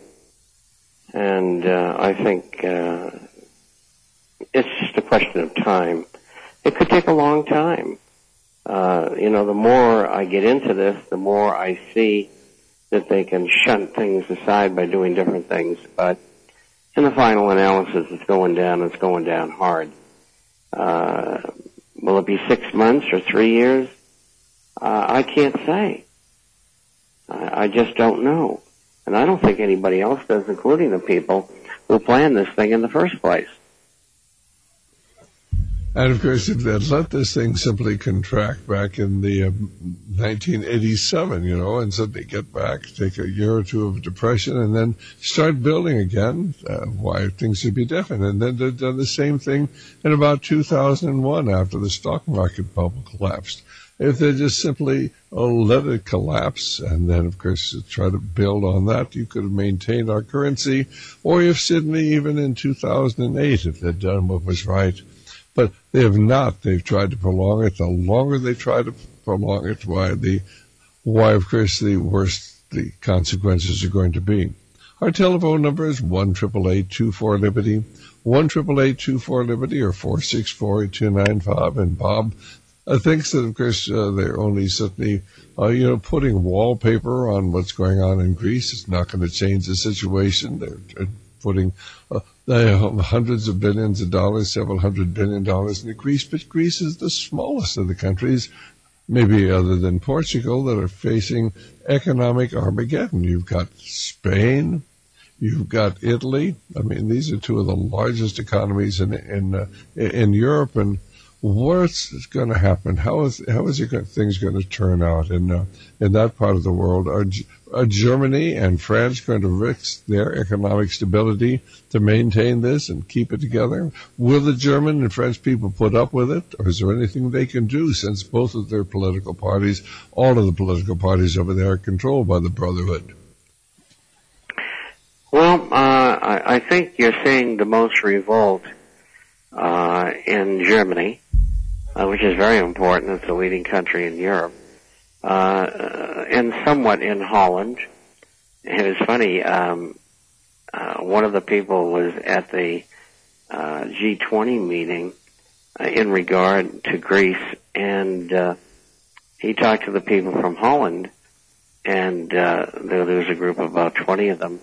And uh, I think uh, it's just a question of time. It could take a long time. Uh, you know, the more I get into this, the more I see that they can shunt things aside by doing different things. But in the final analysis, it's going down. It's going down hard. Uh, will it be six months or three years? Uh, I can't say. I, I just don't know. And I don't think anybody else does, including the people who planned this thing in the first place. And, of course, if they'd let this thing simply contract back in the um, nineteen eighty-seven, you know, and suddenly get back, take a year or two of depression, and then start building again, uh, why things would be different. And then they've done the same thing in about two thousand one after the stock market bubble collapsed. If they just simply uh, let it collapse and then, of course, try to build on that, you could have maintained our currency. Or if Sydney, even in two thousand eight, if they'd done what was right. But they have not. They've tried to prolong it. The longer they try to prolong it, why, the, why, of course, the worse the consequences are going to be. Our telephone number is one eight eight eight, two four, Liberty, one eight eight eight, two four, Liberty, or four six four, eight two nine five. And Bob uh, thinks that, of course, uh, they're only certainly, uh, you know, putting wallpaper on what's going on in Greece. It's not going to change the situation. They're, they're putting uh, they have hundreds of billions of dollars, several hundred billion dollars into Greece, but Greece is the smallest of the countries, maybe other than Portugal, that are facing economic Armageddon. You've got Spain, you've got Italy. I mean, these are two of the largest economies in in uh, in Europe, and what's going to happen? How is how is it, things going to turn out in uh, in that part of the world? Are, are Germany and France going to risk their economic stability to maintain this and keep it together? Will the German and French people put up with it, or is there anything they can do, since both of their political parties, all of the political parties over there, are controlled by the Brotherhood? Well, uh, I, I think you're seeing the most revolt uh, in Germany, uh, which is very important. It's a leading country in Europe. Uh, and somewhat in Holland. It was funny, um, uh, one of the people was at the uh, G twenty meeting uh, in regard to Greece, and uh, he talked to the people from Holland, and uh, there, there was a group of about twenty of them,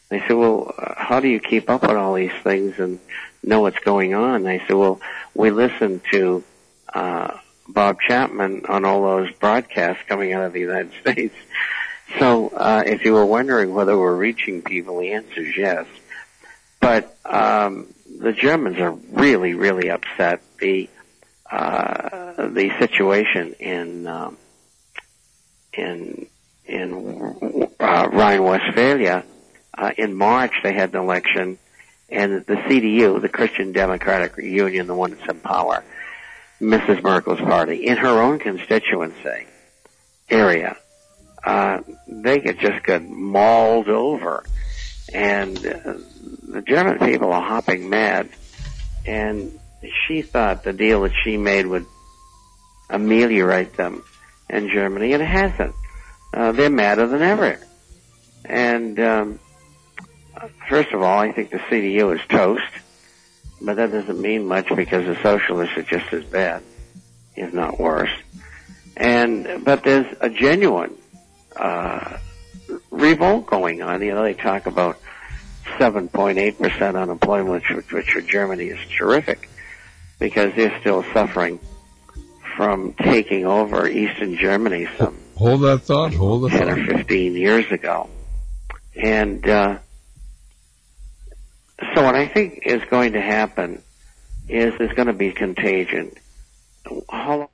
I said, well, uh, how do you keep up with all these things and know what's going on? I said, well, we listen to uh, Bob Chapman on all those broadcasts coming out of the United States. So uh, if you were wondering whether we're reaching people, the answer is yes. But um, the Germans are really, really upset. The uh, the situation in um, in in uh, Rhine-Westphalia, uh, in March they had an election, and the C D U, the Christian Democratic Union, the one that's in power, Missus Merkel's party, in her own constituency area, uh, they get just got mauled over. And uh, the German people are hopping mad. And she thought the deal that she made would ameliorate them in Germany, and it hasn't. Uh, they're madder than ever. And um, first of all, I think the C D U is toast. But that doesn't mean much because the socialists are just as bad, if not worse. And but there's a genuine uh, revolt going on. You know, they talk about seven point eight percent unemployment, which, which for Germany is terrific, because they're still suffering from taking over Eastern Germany some hold that thought, hold the ten thought. or fifteen years ago. And uh, so what I think is going to happen is there's going to be contagion. How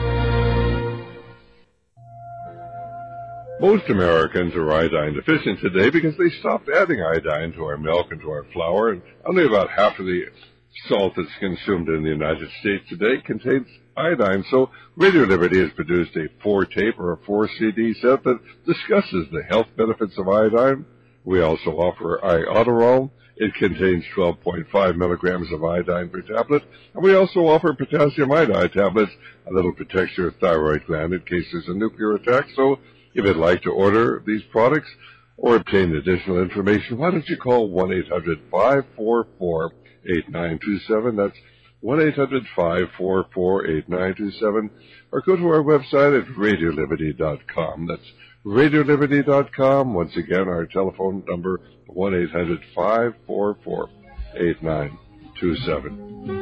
Most Americans are iodine deficient today because they stopped adding iodine to our milk and to our flour, and only about half of the salt that's consumed in the United States today contains iodine. So Radio Liberty has produced a four-tape or a four-C D set that discusses the health benefits of iodine. We also offer Iodoral. It contains twelve point five milligrams of iodine per tablet. And we also offer potassium iodide tablets, a little protects your thyroid gland in case there's a nuclear attack. So if you'd like to order these products or obtain additional information, why don't you call one eight hundred five four four eight nine two seven. That's one eight hundred five four four eight nine two seven. Or go to our website at radio liberty dot com. That's radio liberty dot com. Once again, our telephone number, one eight hundred five four four eight nine two seven.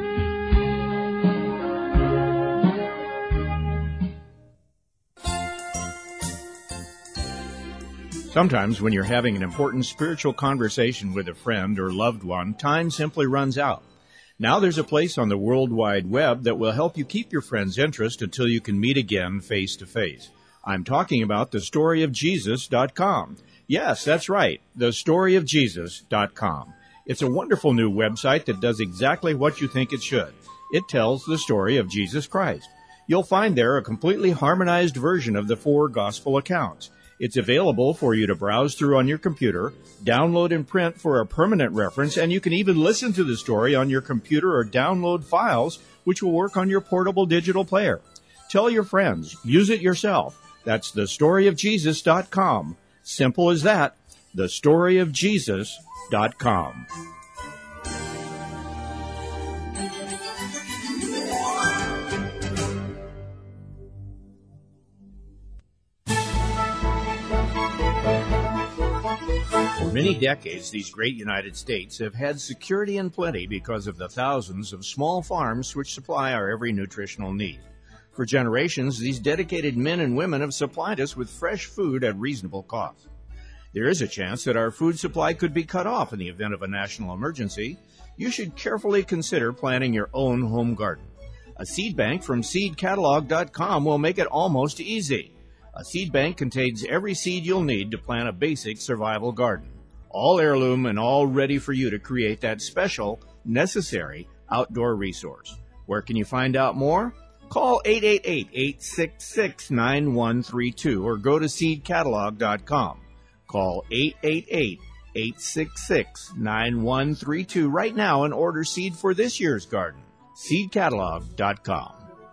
Sometimes when you're having an important spiritual conversation with a friend or loved one, time simply runs out. Now there's a place on the World Wide Web that will help you keep your friend's interest until you can meet again face to face. I'm talking about the story of Jesus dot com. Yes, that's right, the story of Jesus dot com. It's a wonderful new website that does exactly what you think it should. It tells the story of Jesus Christ. You'll find there a completely harmonized version of the four gospel accounts. It's available for you to browse through on your computer, download and print for a permanent reference, and you can even listen to the story on your computer or download files, which will work on your portable digital player. Tell your friends. Use it yourself. That's the story of Jesus dot com. Simple as that. the story of Jesus dot com. For many decades, these great United States have had security and plenty because of the thousands of small farms which supply our every nutritional need. For generations, these dedicated men and women have supplied us with fresh food at reasonable cost. There is a chance that our food supply could be cut off in the event of a national emergency. You should carefully consider planting your own home garden. A seed bank from seed catalog dot com will make it almost easy. A seed bank contains every seed you'll need to plant a basic survival garden. All heirloom and all ready for you to create that special, necessary outdoor resource. Where can you find out more? Call eight eight eight, eight six six, nine one three two or go to seed catalog dot com. Call eight eight eight, eight six six, nine one three two right now and order seed for this year's garden. seed catalog dot com.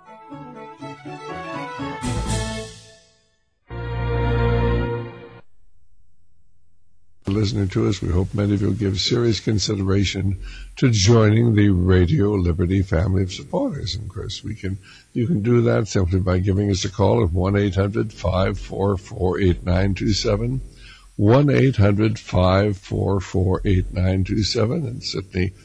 Listening to us, we hope many of you will give serious consideration to joining the Radio Liberty family of supporters. And of course, we can you can do that simply by giving us a call at one eight hundred five four four eight nine two seven, one eight hundred five four four eight nine two seven, and certainly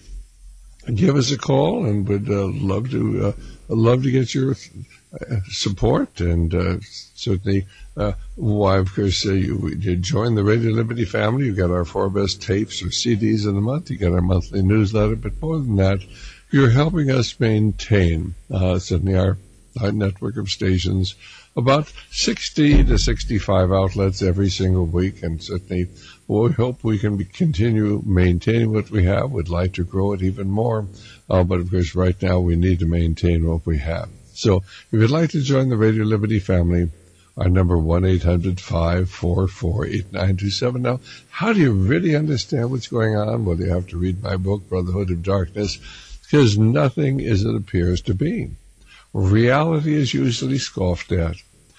give us a call, and would uh, love to uh, love to get your uh, support, and uh, certainly uh, why, of course, uh, you, you join the Radio Liberty family. You got our four best tapes or C Ds in a month. You got our monthly newsletter, but more than that, you're helping us maintain uh, certainly our, our network of stations. About sixty to sixty-five outlets every single week, and certainly we hope we can be, continue maintaining what we have. We'd like to grow it even more, uh, but of course right now we need to maintain what we have. So if you'd like to join the Radio Liberty family, our number one eight hundred five four four eight nine two seven. Now, how do you really understand what's going on? Well, you have to read my book, Brotherhood of Darkness, because nothing as it appears to be. Reality is usually scoffed at.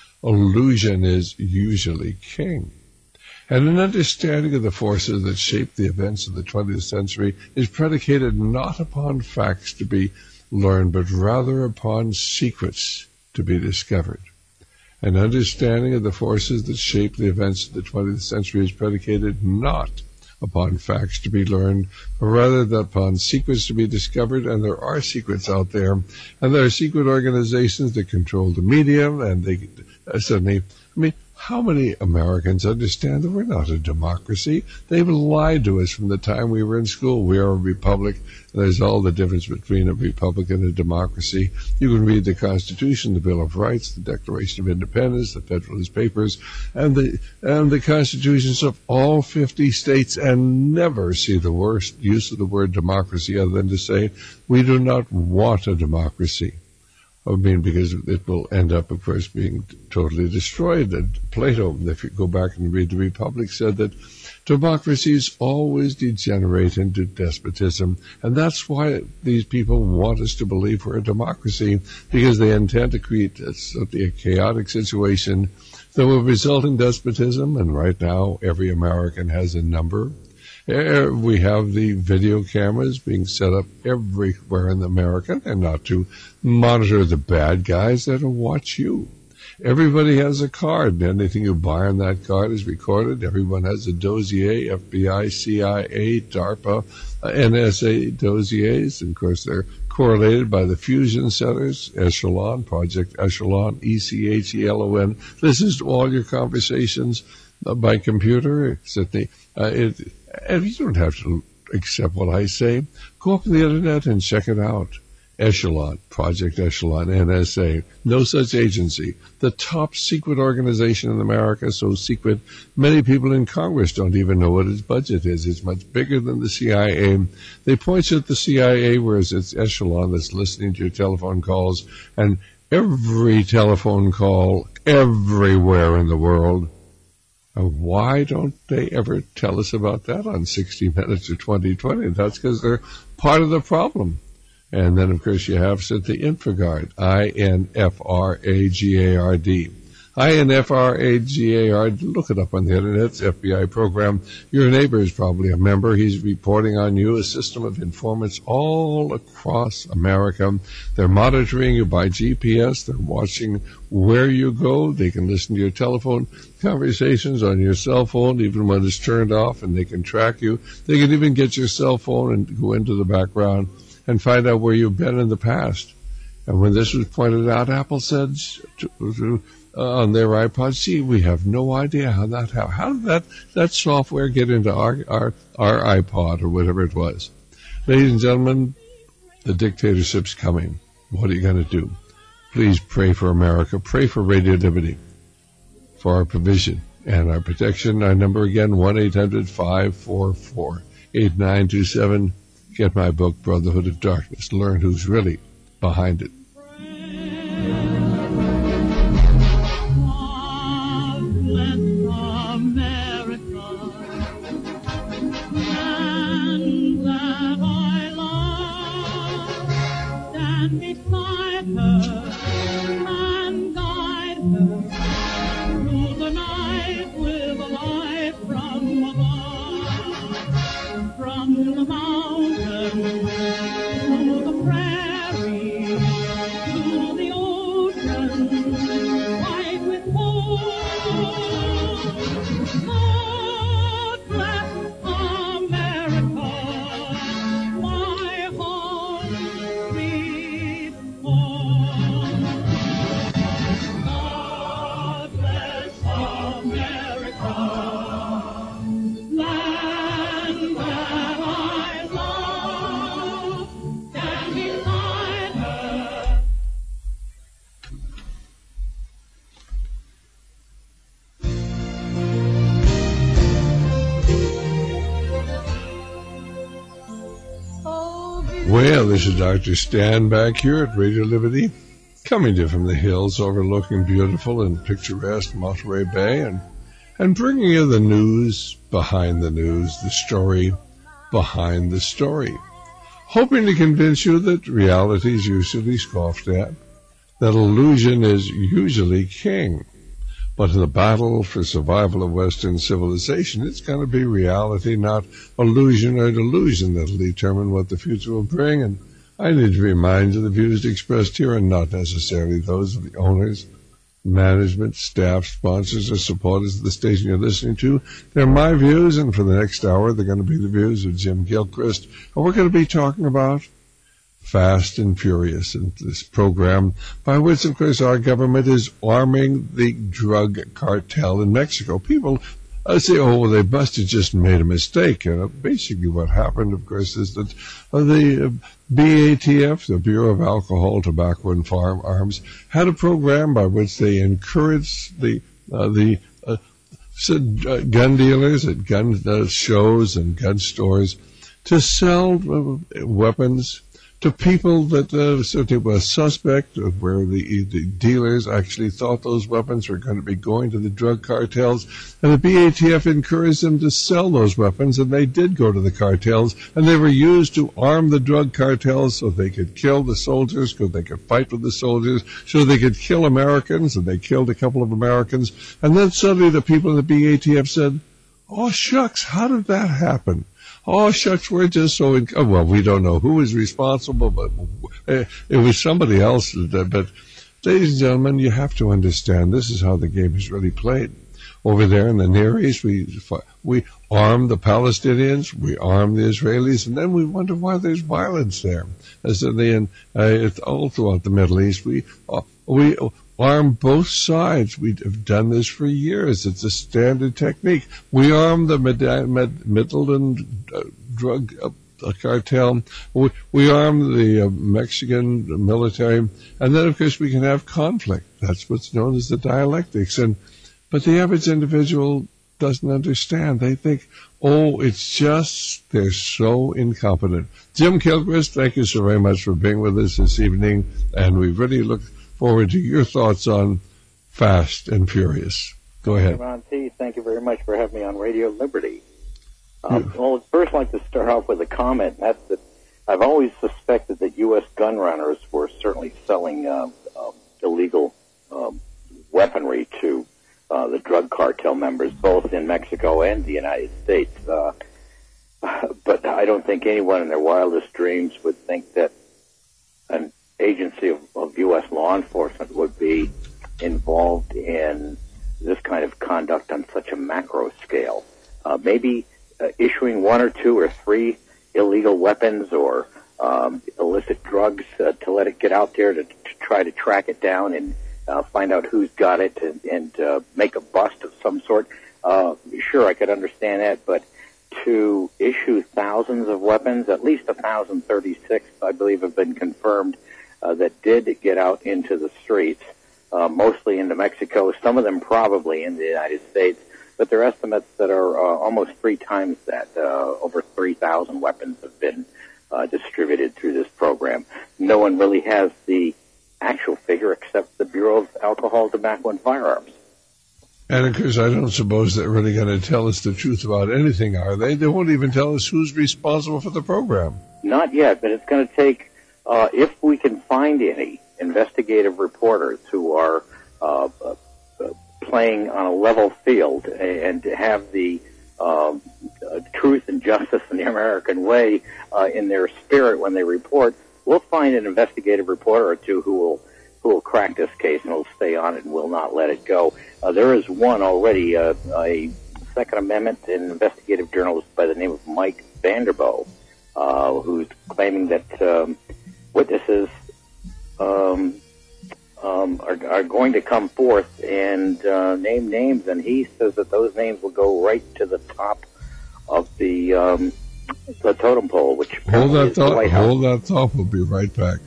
Illusion is usually king. And an understanding of the forces that shape the events of the twentieth century is predicated not upon facts to be learned, but rather upon secrets to be discovered. An understanding of the forces that shape the events of the twentieth century is predicated not upon facts to be learned, but rather upon secrets to be discovered, and there are secrets out there, and there are secret organizations that control the media, and they uh, suddenly, I mean, how many Americans understand that we're not a democracy? They've lied to us from the time we were in school. We are a republic. There's all the difference between a republic and a democracy. You can read the Constitution, the Bill of Rights, the Declaration of Independence, the Federalist Papers, and the and the constitutions of all fifty states, and never see the worst use of the word democracy other than to say we do not want a democracy. I mean, because it will end up, of course, being totally destroyed. And Plato, if you go back and read the Republic, said that democracies always degenerate into despotism. And that's why these people want us to believe we're a democracy, because they intend to create a, a chaotic situation that will result in despotism. And right now, every American has a number. We have the video cameras being set up everywhere in America, and not to monitor the bad guys, they're to watch you. Everybody has a card, and anything you buy on that card is recorded. Everyone has a dossier, F B I, C I A, DARPA, N S A dossiers, and of course they're correlated by the fusion centers, Echelon, Project Echelon, E C H E L O N. Listens to all your conversations uh, by computer. Except the, uh, it, and you don't have to accept what I say. Go up on the internet and check it out. Echelon, Project Echelon, N S A, no such agency. The top secret organization in America, so secret many people in Congress don't even know what its budget is. It's much bigger than the C I A. They point at the C I A, whereas it's Echelon that's listening to your telephone calls, and every telephone call everywhere in the world. And why don't they ever tell us about that on sixty minutes or twenty twenty? That's because they're part of the problem. And then, of course, you have said the InfraGard, I N F R A G A R D. I N F R A G A R D, look it up on the internet, it's F B I program. Your neighbor is probably a member. He's reporting on you, a system of informants all across America. They're monitoring you by G P S. They're watching where you go. They can listen to your telephone conversations on your cell phone, even when it's turned off, and they can track you. They can even get your cell phone and go into the background and find out where you've been in the past. And when this was pointed out, Apple said to, to, uh, on their iPod, see, we have no idea how that happened. How did that, that software get into our, our, our iPod or whatever it was? Ladies and gentlemen, the dictatorship's coming. What are you going to do? Please pray for America. Pray for Radio Liberty, for our provision and our protection. Our number again, one eight hundred five four four eight nine two seven. Get my book, Brotherhood of Darkness. Learn who's really behind it. this is Doctor Stan back here at Radio Liberty, coming to you from the hills overlooking beautiful and picturesque Monterey Bay, and, and bringing you the news behind the news, the story behind the story. Hoping to convince you that reality is usually scoffed at, that illusion is usually king. But in the battle for survival of Western civilization, it's going to be reality, not illusion or delusion, that will determine what the future will bring. And I need to remind you the views expressed here are not necessarily those of the owners, management, staff, sponsors, or supporters of the station you're listening to. They're my views, and for the next hour, they're going to be the views of Jim Gilchrist. And we're going to be talking about Fast and Furious, and this program by which, of course, our government is arming the drug cartel in Mexico. People uh, say, oh, well, they must have just made a mistake. And uh, basically what happened, of course, is that uh, the uh, B A T F, the Bureau of Alcohol, Tobacco, and Firearms, had a program by which they encouraged the uh, the uh, uh, gun dealers at gun uh, shows and gun stores to sell uh, weapons to people that uh, certainly were suspect, of where the, the dealers actually thought those weapons were going to be going to the drug cartels. And the B A T F encouraged them to sell those weapons, and they did go to the cartels, and they were used to arm the drug cartels so they could kill the soldiers, so they could fight with the soldiers, so they could kill Americans, and they killed a couple of Americans. And then suddenly the people in the B A T F said, oh, shucks, how did that happen? Oh, shucks, we're just so... In- oh, well, we don't know who was responsible, but uh, it was somebody else. That, but, ladies and gentlemen, you have to understand this is how the game is really played. Over there in the Near East, we we arm the Palestinians, we arm the Israelis, and then we wonder why there's violence there. As in the, uh, it's all throughout the Middle East, we uh, we arm both sides. We have done this for years. It's a standard technique. We arm the Med- Med- Midland uh, drug uh, cartel. We, we arm the uh, Mexican military, and then, of course, we can have conflict. That's what's known as the dialectics. And but the average individual doesn't understand. They think, oh, it's just they're so incompetent. Jim Gilchrist, thank you so very much for being with us this evening, and we really look forward to your thoughts on Fast and Furious. Go ahead. Ron T., thank you very much for having me on Radio Liberty. Um, yeah. Well, I'd first like to start off with a comment. That's that I've always suspected that U S gun runners were certainly selling uh, uh, illegal uh, weaponry to uh, the drug cartel members, both in Mexico and the United States. Uh, but I don't think anyone in their wildest dreams would think that an agency of, of U S law enforcement would be involved in this kind of conduct on such a macro scale. Uh, maybe uh, issuing one or two or three illegal weapons or um, illicit drugs uh, to let it get out there to, to try to track it down and uh, find out who's got it and, and uh, make a bust of some sort. Uh, sure, I could understand that, but to issue thousands of weapons, at least one thousand thirty-six, I believe, have been confirmed uh, that did get out into the streets, uh, mostly into Mexico, some of them probably in the United States, but there are estimates that are uh, almost three times that. Uh, over three thousand weapons have been uh, distributed through this program. No one really has the actual figure except the Bureau of Alcohol, Tobacco, and Firearms. And, of course, I don't suppose they're really going to tell us the truth about anything, are they? They won't even tell us who's responsible for the program. Not yet, but it's going to take, uh, if we can find any investigative reporters who are uh, uh, playing on a level field and to have the um, uh, truth and justice in the American way uh, in their spirit when they report, we'll find an investigative reporter or two who will who will crack this case and will stay on it and will not let it go. Uh, there is one already, uh, a Second Amendment and investigative journalist by the name of Mike Vanderbo, uh, who's claiming that um, witnesses um, um, are, are going to come forth and uh, name names, and he says that those names will go right to the top of the um, the totem pole, which hold that is the thought. White House. Hold that thought. We'll be right back.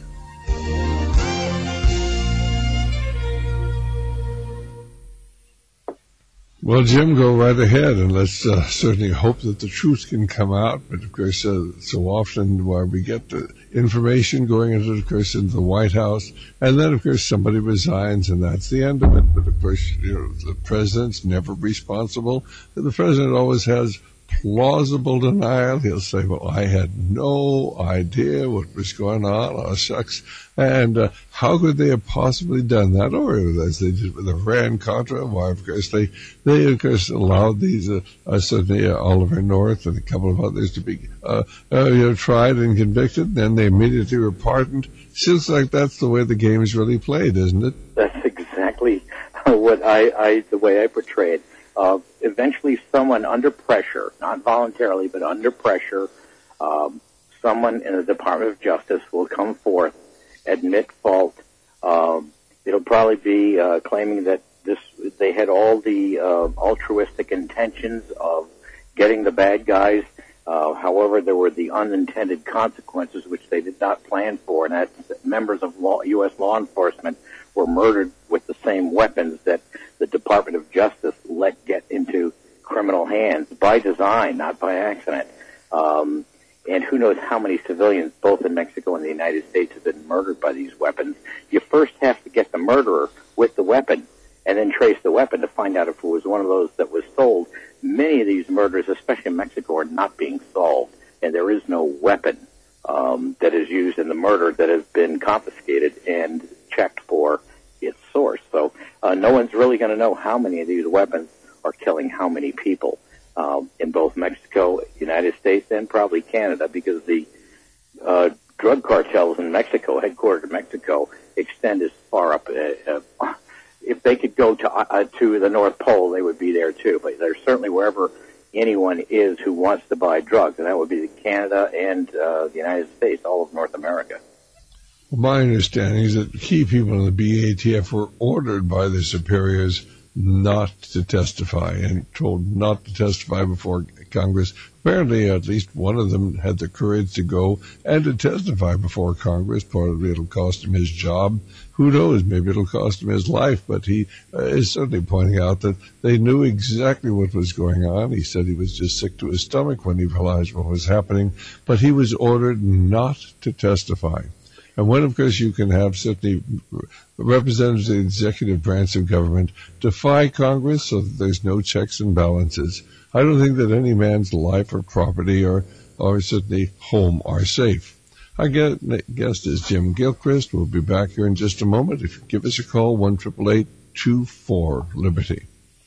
Well, Jim, go right ahead, and let's uh, certainly hope that the truth can come out. But, of course, uh, so often where we get the information going into, of course, into the White House, and then, of course, somebody resigns, and that's the end of it. But, of course, you know, the president's never responsible. The president always has plausible denial. He'll say, well, I had no idea what was going on. Oh, shucks. And uh, how could they have possibly done that? Or as they did with Iran-Contra, why, of course, they, they of course, allowed these, uh, uh, certainly uh, Oliver North and a couple of others to be uh, uh, you know, tried and convicted, and then they immediately were pardoned. Seems like that's the way the game is really played, isn't it? That's exactly what I, I the way I portray it. Uh, eventually someone under pressure, not voluntarily, but under pressure, um, someone in the Department of Justice will come forth, admit fault. Um, it'll probably be uh, claiming that this they had all the uh, altruistic intentions of getting the bad guys. Uh, however, there were the unintended consequences which they did not plan for, and that members of law, U S law enforcement were murdered with the same weapons that the Department of Justice let get into criminal hands by design, not by accident. Um, and who knows how many civilians, both in Mexico and the United States, have been murdered by these weapons. You first have to get the murderer with the weapon and then trace the weapon to find out if it was one of those that was sold. Many of these murders, especially in Mexico, are not being solved, and there is no weapon um, that is used in the murder that has been confiscated and checked for its source. So uh, no one's really going to know how many of these weapons are killing how many people um, in both Mexico, United States, and probably Canada, because the uh, drug cartels in Mexico, headquartered in Mexico, extend as far up. Uh, uh, if they could go to uh, to the North Pole, they would be there too. But they're certainly wherever anyone is who wants to buy drugs, and that would be Canada and uh, the United States, all of North America. Well, my understanding is that key people in the B A T F were ordered by their superiors not to testify and told not to testify before Congress. Apparently, at least one of them had the courage to go and to testify before Congress. Partly it'll cost him his job. Who knows? Maybe it'll cost him his life. But he uh, is certainly pointing out that they knew exactly what was going on. He said he was just sick to his stomach when he realized what was happening. But he was ordered not to testify. And when, of course, you can have certainly representatives of the executive branch of government defy Congress so that there's no checks and balances, I don't think that any man's life or property or, or certainly home are safe. Our guest is Jim Gilchrist. We'll be back here in just a moment. If you give us a call, one eight eight eight, two four, Liberty.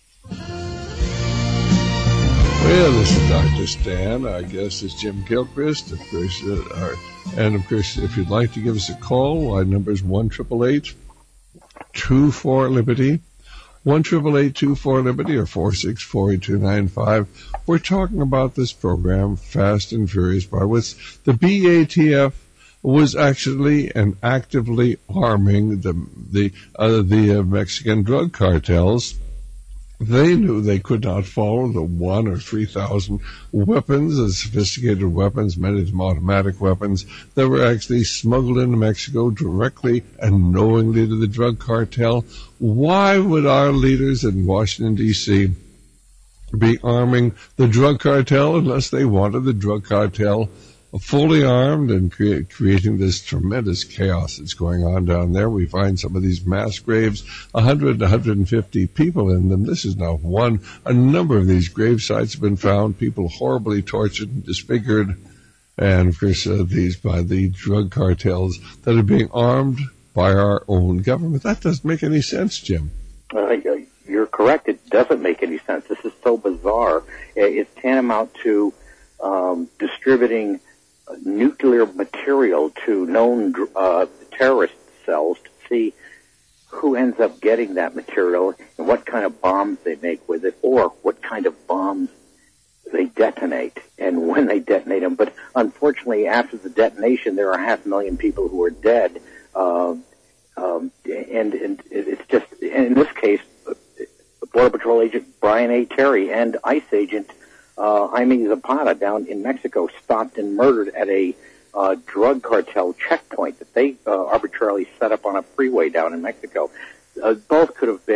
Well, this is Doctor Stan. Our guest is Jim Gilchrist. Of course, uh, our, and of course, if you'd like to give us a call, our number is one eight eight eight, two four, Liberty. one eight eight eight, two four, Liberty or four six four, eight two nine five. We're talking about this program, Fast and Furious, by which the B A T F was actually and actively arming the the uh, the uh, Mexican drug cartels. They knew they could not follow the one or three thousand weapons, the sophisticated weapons, many of them automatic weapons, that were actually smuggled into Mexico directly and knowingly to the drug cartel. Why would our leaders in Washington, D C be arming the drug cartel unless they wanted the drug cartel fully armed and cre- creating this tremendous chaos that's going on down there? We find some of these mass graves, one hundred to one hundred fifty people in them. This is not one. A number of these grave sites have been found, people horribly tortured and disfigured, and of course uh, these by the drug cartels that are being armed by our own government. That doesn't make any sense, Jim. Uh, you're correct. It doesn't make any sense. This is so bizarre. It's tantamount to um, distributing nuclear material to known uh, terrorist cells to see who ends up getting that material and what kind of bombs they make with it, or what kind of bombs they detonate and when they detonate them. But unfortunately, after the detonation, there are half a million people who are dead. Uh, um, and, and it's just, in this case, Border Patrol agent Brian A. Terry and ICE agent Uh, Jaime Zapata down in Mexico stopped and murdered at a uh, drug cartel checkpoint that they uh, arbitrarily set up on a freeway down in Mexico. Uh, both could have been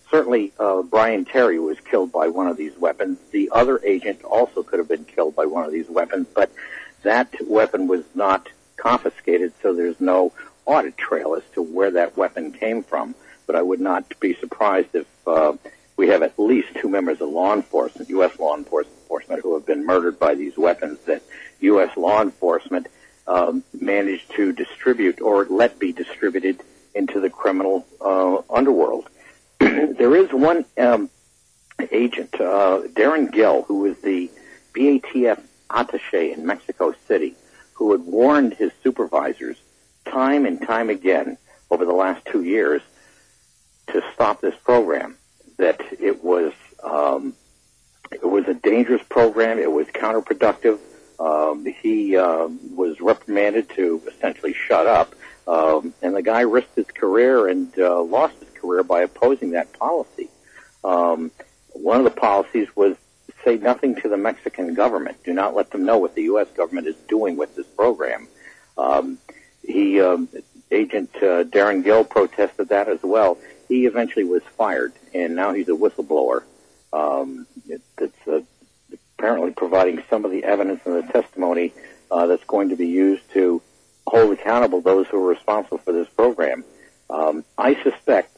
certainly uh, Brian Terry was killed by one of these weapons. The other agent also could have been killed by one of these weapons, but that weapon was not confiscated, so there's no audit trail as to where that weapon came from. But I would not be surprised if uh, we have at least two members of law enforcement, U S law enforcement, who have been murdered by these weapons that U S law enforcement um, managed to distribute or let be distributed into the criminal uh, underworld. There is one um, agent, uh, Darren Gill, who was the B A T F attaché in Mexico City, who had warned his supervisors time and time again over the last two years to stop this program, that it was um, it was a dangerous program, it was counterproductive. Um, he uh, was reprimanded to essentially shut up, um, and the guy risked his career and uh, lost his career by opposing that policy. Um, one of the policies was say nothing to the Mexican government. Do not let them know what the U S government is doing with this program. Um, he, um, Agent uh, Darren Gill protested that as well. He eventually was fired, and now he's a whistleblower. Um, it, it's uh, apparently providing some of the evidence and the testimony uh, that's going to be used to hold accountable those who are responsible for this program. Um, I suspect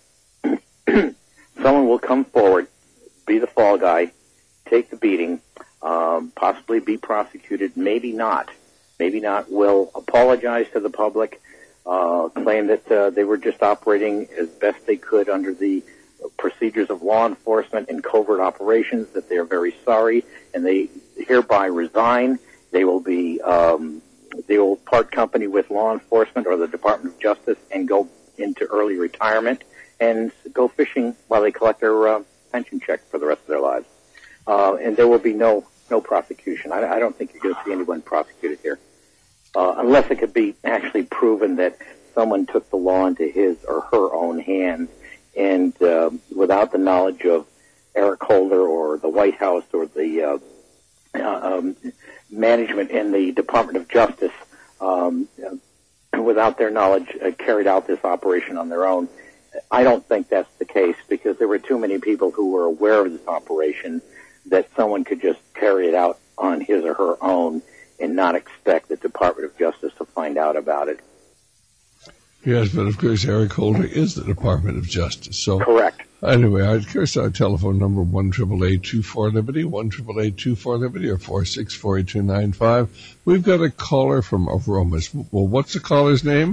someone will come forward, be the fall guy, take the beating, um, possibly be prosecuted, maybe not. Maybe not, will apologize to the public, uh, claim that uh, they were just operating as best they could under the procedures of law enforcement and covert operations, that they are very sorry, and they hereby resign. They will be, um, they will part company with law enforcement or the Department of Justice and go into early retirement and go fishing while they collect their uh, pension check for the rest of their lives. Uh, and there will be no no prosecution. I, I don't think you're going to see anyone prosecuted here, uh, unless it could be actually proven that someone took the law into his or her own hands, and uh, without the knowledge of Eric Holder or the White House or the uh, uh, um, management in the Department of Justice, um, without their knowledge, uh, carried out this operation on their own. I don't think that's the case, because there were too many people who were aware of this operation that someone could just carry it out on his or her own and not expect the Department of Justice to find out about it. Yes, but of course Eric Holder is the Department of Justice. So correct. Anyway, I'd curse our telephone number one eight eight eight, two four, Liberty, one eight eight eight, two four, Liberty, or four six four, eight two nine five. We've got a caller from Aromas. Well, what's the caller's name?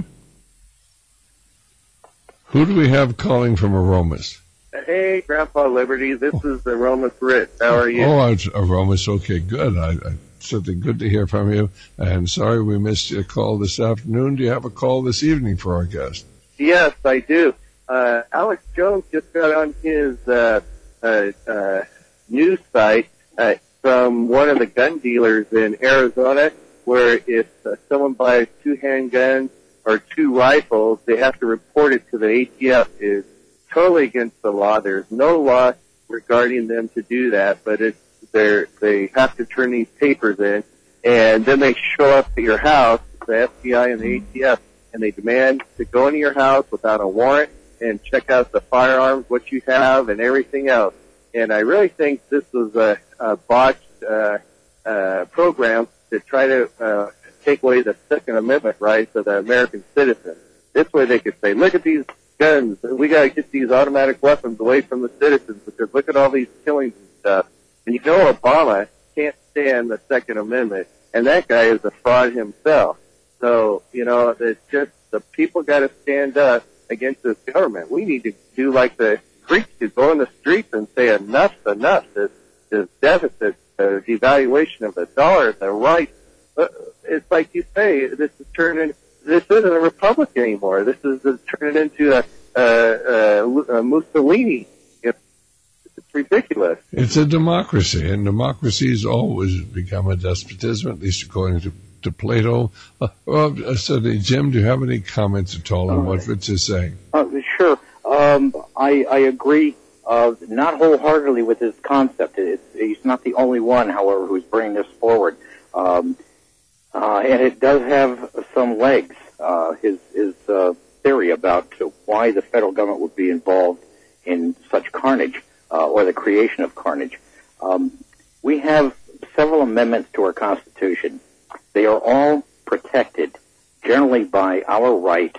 Who do we have calling from Aromas? Hey, Grandpa Liberty, this oh. is Aromas Ritz. How are you? Oh, it's Aromas. Okay, good. I, I, something good to hear from you. And sorry we missed your call this afternoon. Do you have a call this evening for our guest? Yes, I do. Uh, Alex Jones just got on his uh, uh, uh, news site uh, from one of the gun dealers in Arizona, where if uh, someone buys two handguns or two rifles, they have to report it to the A T F. It's totally against the law. There's no law regarding them to do that, but it's they're, they have to turn these papers in, and then they show up at your house, the F B I and the A T F, and they demand to go into your house without a warrant and check out the firearms, what you have, and everything else. And I really think this was a, a botched uh, uh, program to try to uh, take away the Second Amendment rights of the American citizen. This way they could say, look at these guns. We got to get these automatic weapons away from the citizens, because look at all these killings and stuff. And you know Obama can't stand the Second Amendment, and that guy is a fraud himself. So, you know, it's just the people got to stand up against this government. We need to do like the Greeks do, go in the streets and say enough's enough. This, this deficit, the devaluation of the dollar, the right. It's like you say, this is turning, this isn't a republic anymore. This is turning into a, a, a, a Mussolini. It's, it's ridiculous. It's a democracy, and democracies always become a despotism, at least according to to Plato. Uh, well, so, Jim, do you have any comments at all on what Rich is saying? Uh, sure. Um, I, I agree, uh, not wholeheartedly with his concept. It's, he's not the only one, however, who's bringing this forward. Um, uh, and it does have some legs, uh, his, his uh, theory about why the federal government would be involved in such carnage uh, or the creation of carnage. Um, we have several amendments to our Constitution. They are all protected generally by our right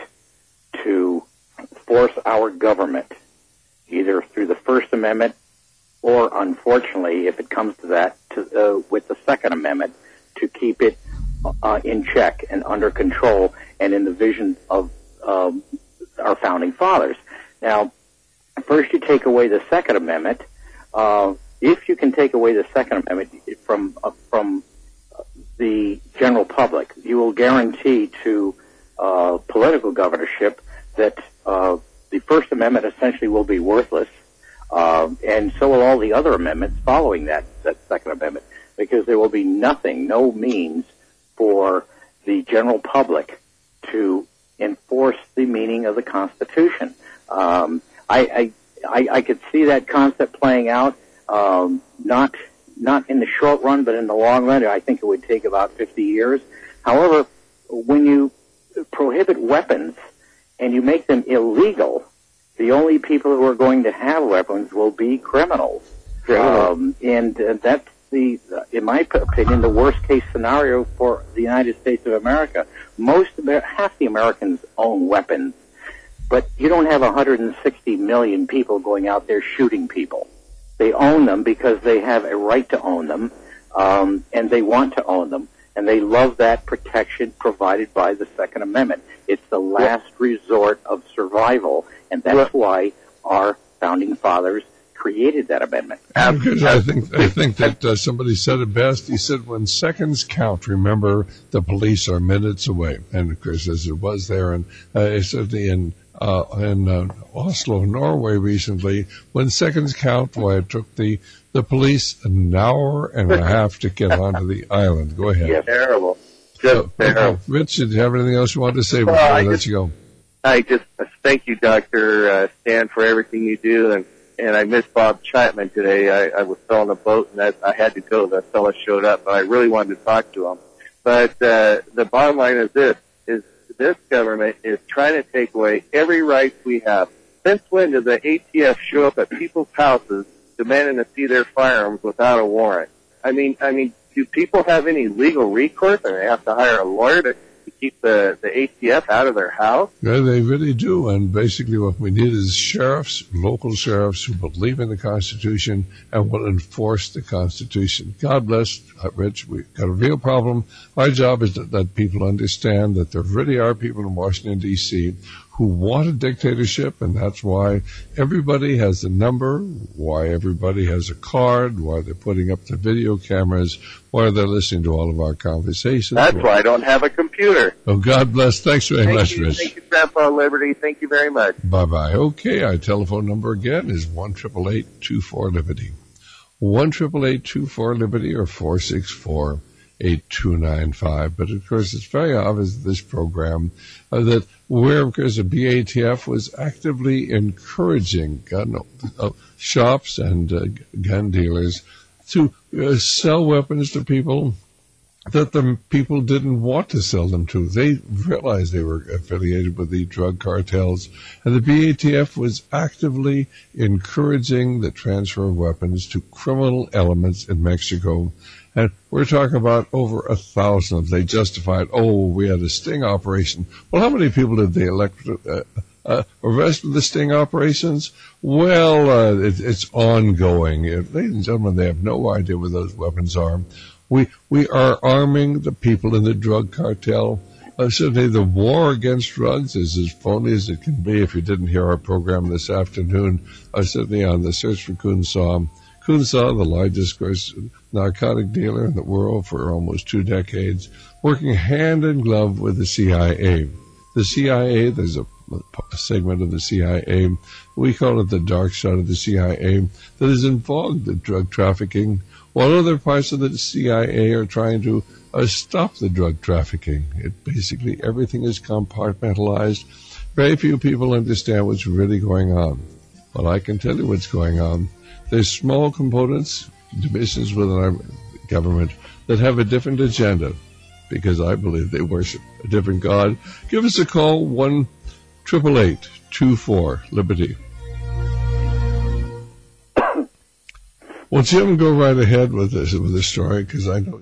to force our government, either through the First Amendment or, unfortunately, if it comes to that, to, uh, with the Second Amendment, to keep it uh, in check and under control and in the vision of um, our founding fathers. Now, first you take away the Second Amendment. Uh, if you can take away the Second Amendment from uh, from the general public, you will guarantee to uh, political governorship that uh, the First Amendment essentially will be worthless, uh, and so will all the other amendments following that, that Second Amendment, because there will be nothing, no means for the general public to enforce the meaning of the Constitution. Um, I, I, I, I could see that concept playing out, um, not not in the short run, but in the long run. I think it would take about fifty years. However, when you prohibit weapons and you make them illegal, the only people who are going to have weapons will be criminals. Um, and uh, that's the, in my opinion, the worst case scenario for the United States of America. Most, half the Americans own weapons, but you don't have one hundred sixty million people going out there shooting people. They own them because they have a right to own them, um, and they want to own them, and they love that protection provided by the Second Amendment. It's the last resort of survival, and that's why our founding fathers created that amendment. Because I think I think that uh, somebody said it best. He said, "When seconds count, remember the police are minutes away." And of course, as it was there, and uh, certainly in uh, in uh, Oslo, Norway, recently, when seconds count, why it took the the police an hour and a half to get onto the island. Go ahead. Yeah, terrible. Just so, terrible. Okay. Rich, did you have anything else you wanted to say before well, I I let just, you go? I just uh, thank you, Doctor Uh, Stan, for everything you do, and and I missed Bob Chapman today. I, I was still on the boat, and I, I had to go. The fellow showed up, but I really wanted to talk to him. But uh, the bottom line is this, is this government is trying to take away every right we have. Since when did the A T F show up at people's houses demanding to see their firearms without a warrant? I mean, I mean, do people have any legal recourse, and they have to hire a lawyer to, to keep the, the A T F out of their house? Yeah, they really do. And basically what we need is sheriffs, local sheriffs who believe in the Constitution and will enforce the Constitution. God bless, uh, Rich. We've got a real problem. My job is to let people understand that there really are people in Washington, D C who want a dictatorship, and that's why everybody has a number, why everybody has a card, why they're putting up the video cameras, why they're listening to all of our conversations. That's why I don't have a computer. Oh, God bless. Thanks very Thank much, you, Rich. Thank you, Grandpa Liberty. Thank you very much. Bye-bye. Okay, our telephone number again is one eight eight eight, two four, Liberty. one eight eight eight, two four, Liberty or four six four, eight two nine five. But, of course, it's very obvious in this program uh, that where, of course, the B A T F was actively encouraging gun uh, shops and uh, gun dealers to uh, sell weapons to people that the people didn't want to sell them to. They realized they were affiliated with the drug cartels, and the B A T F was actively encouraging the transfer of weapons to criminal elements in Mexico. And we're talking about over a thousand of them. They justified, oh, we had a sting operation. Well, how many people did they elect, uh, uh, arrest with the sting operations? Well, uh, it, it's ongoing. Ladies and gentlemen, they have no idea where those weapons are. We we are arming the people in the drug cartel. Uh, certainly the war against drugs is as phony as it can be. If you didn't hear our program this afternoon, uh, certainly on the Search for Kunsaw. Kunsaw, the largest, of course, narcotic dealer in the world for almost two decades, working hand in glove with the C I A. The C I A, there's a, a segment of the C I A, we call it the dark side of the C I A, that is involved in drug trafficking, while other parts of the C I A are trying to uh, stop the drug trafficking. It basically, everything is compartmentalized. Very few people understand what's really going on. Well, I can tell you what's going on. There's small components, divisions within our government that have a different agenda because I believe they worship a different God. Give us a call, one eight eight eight, two four, Liberty. Well, Jim, go right ahead with this with the story, because I know.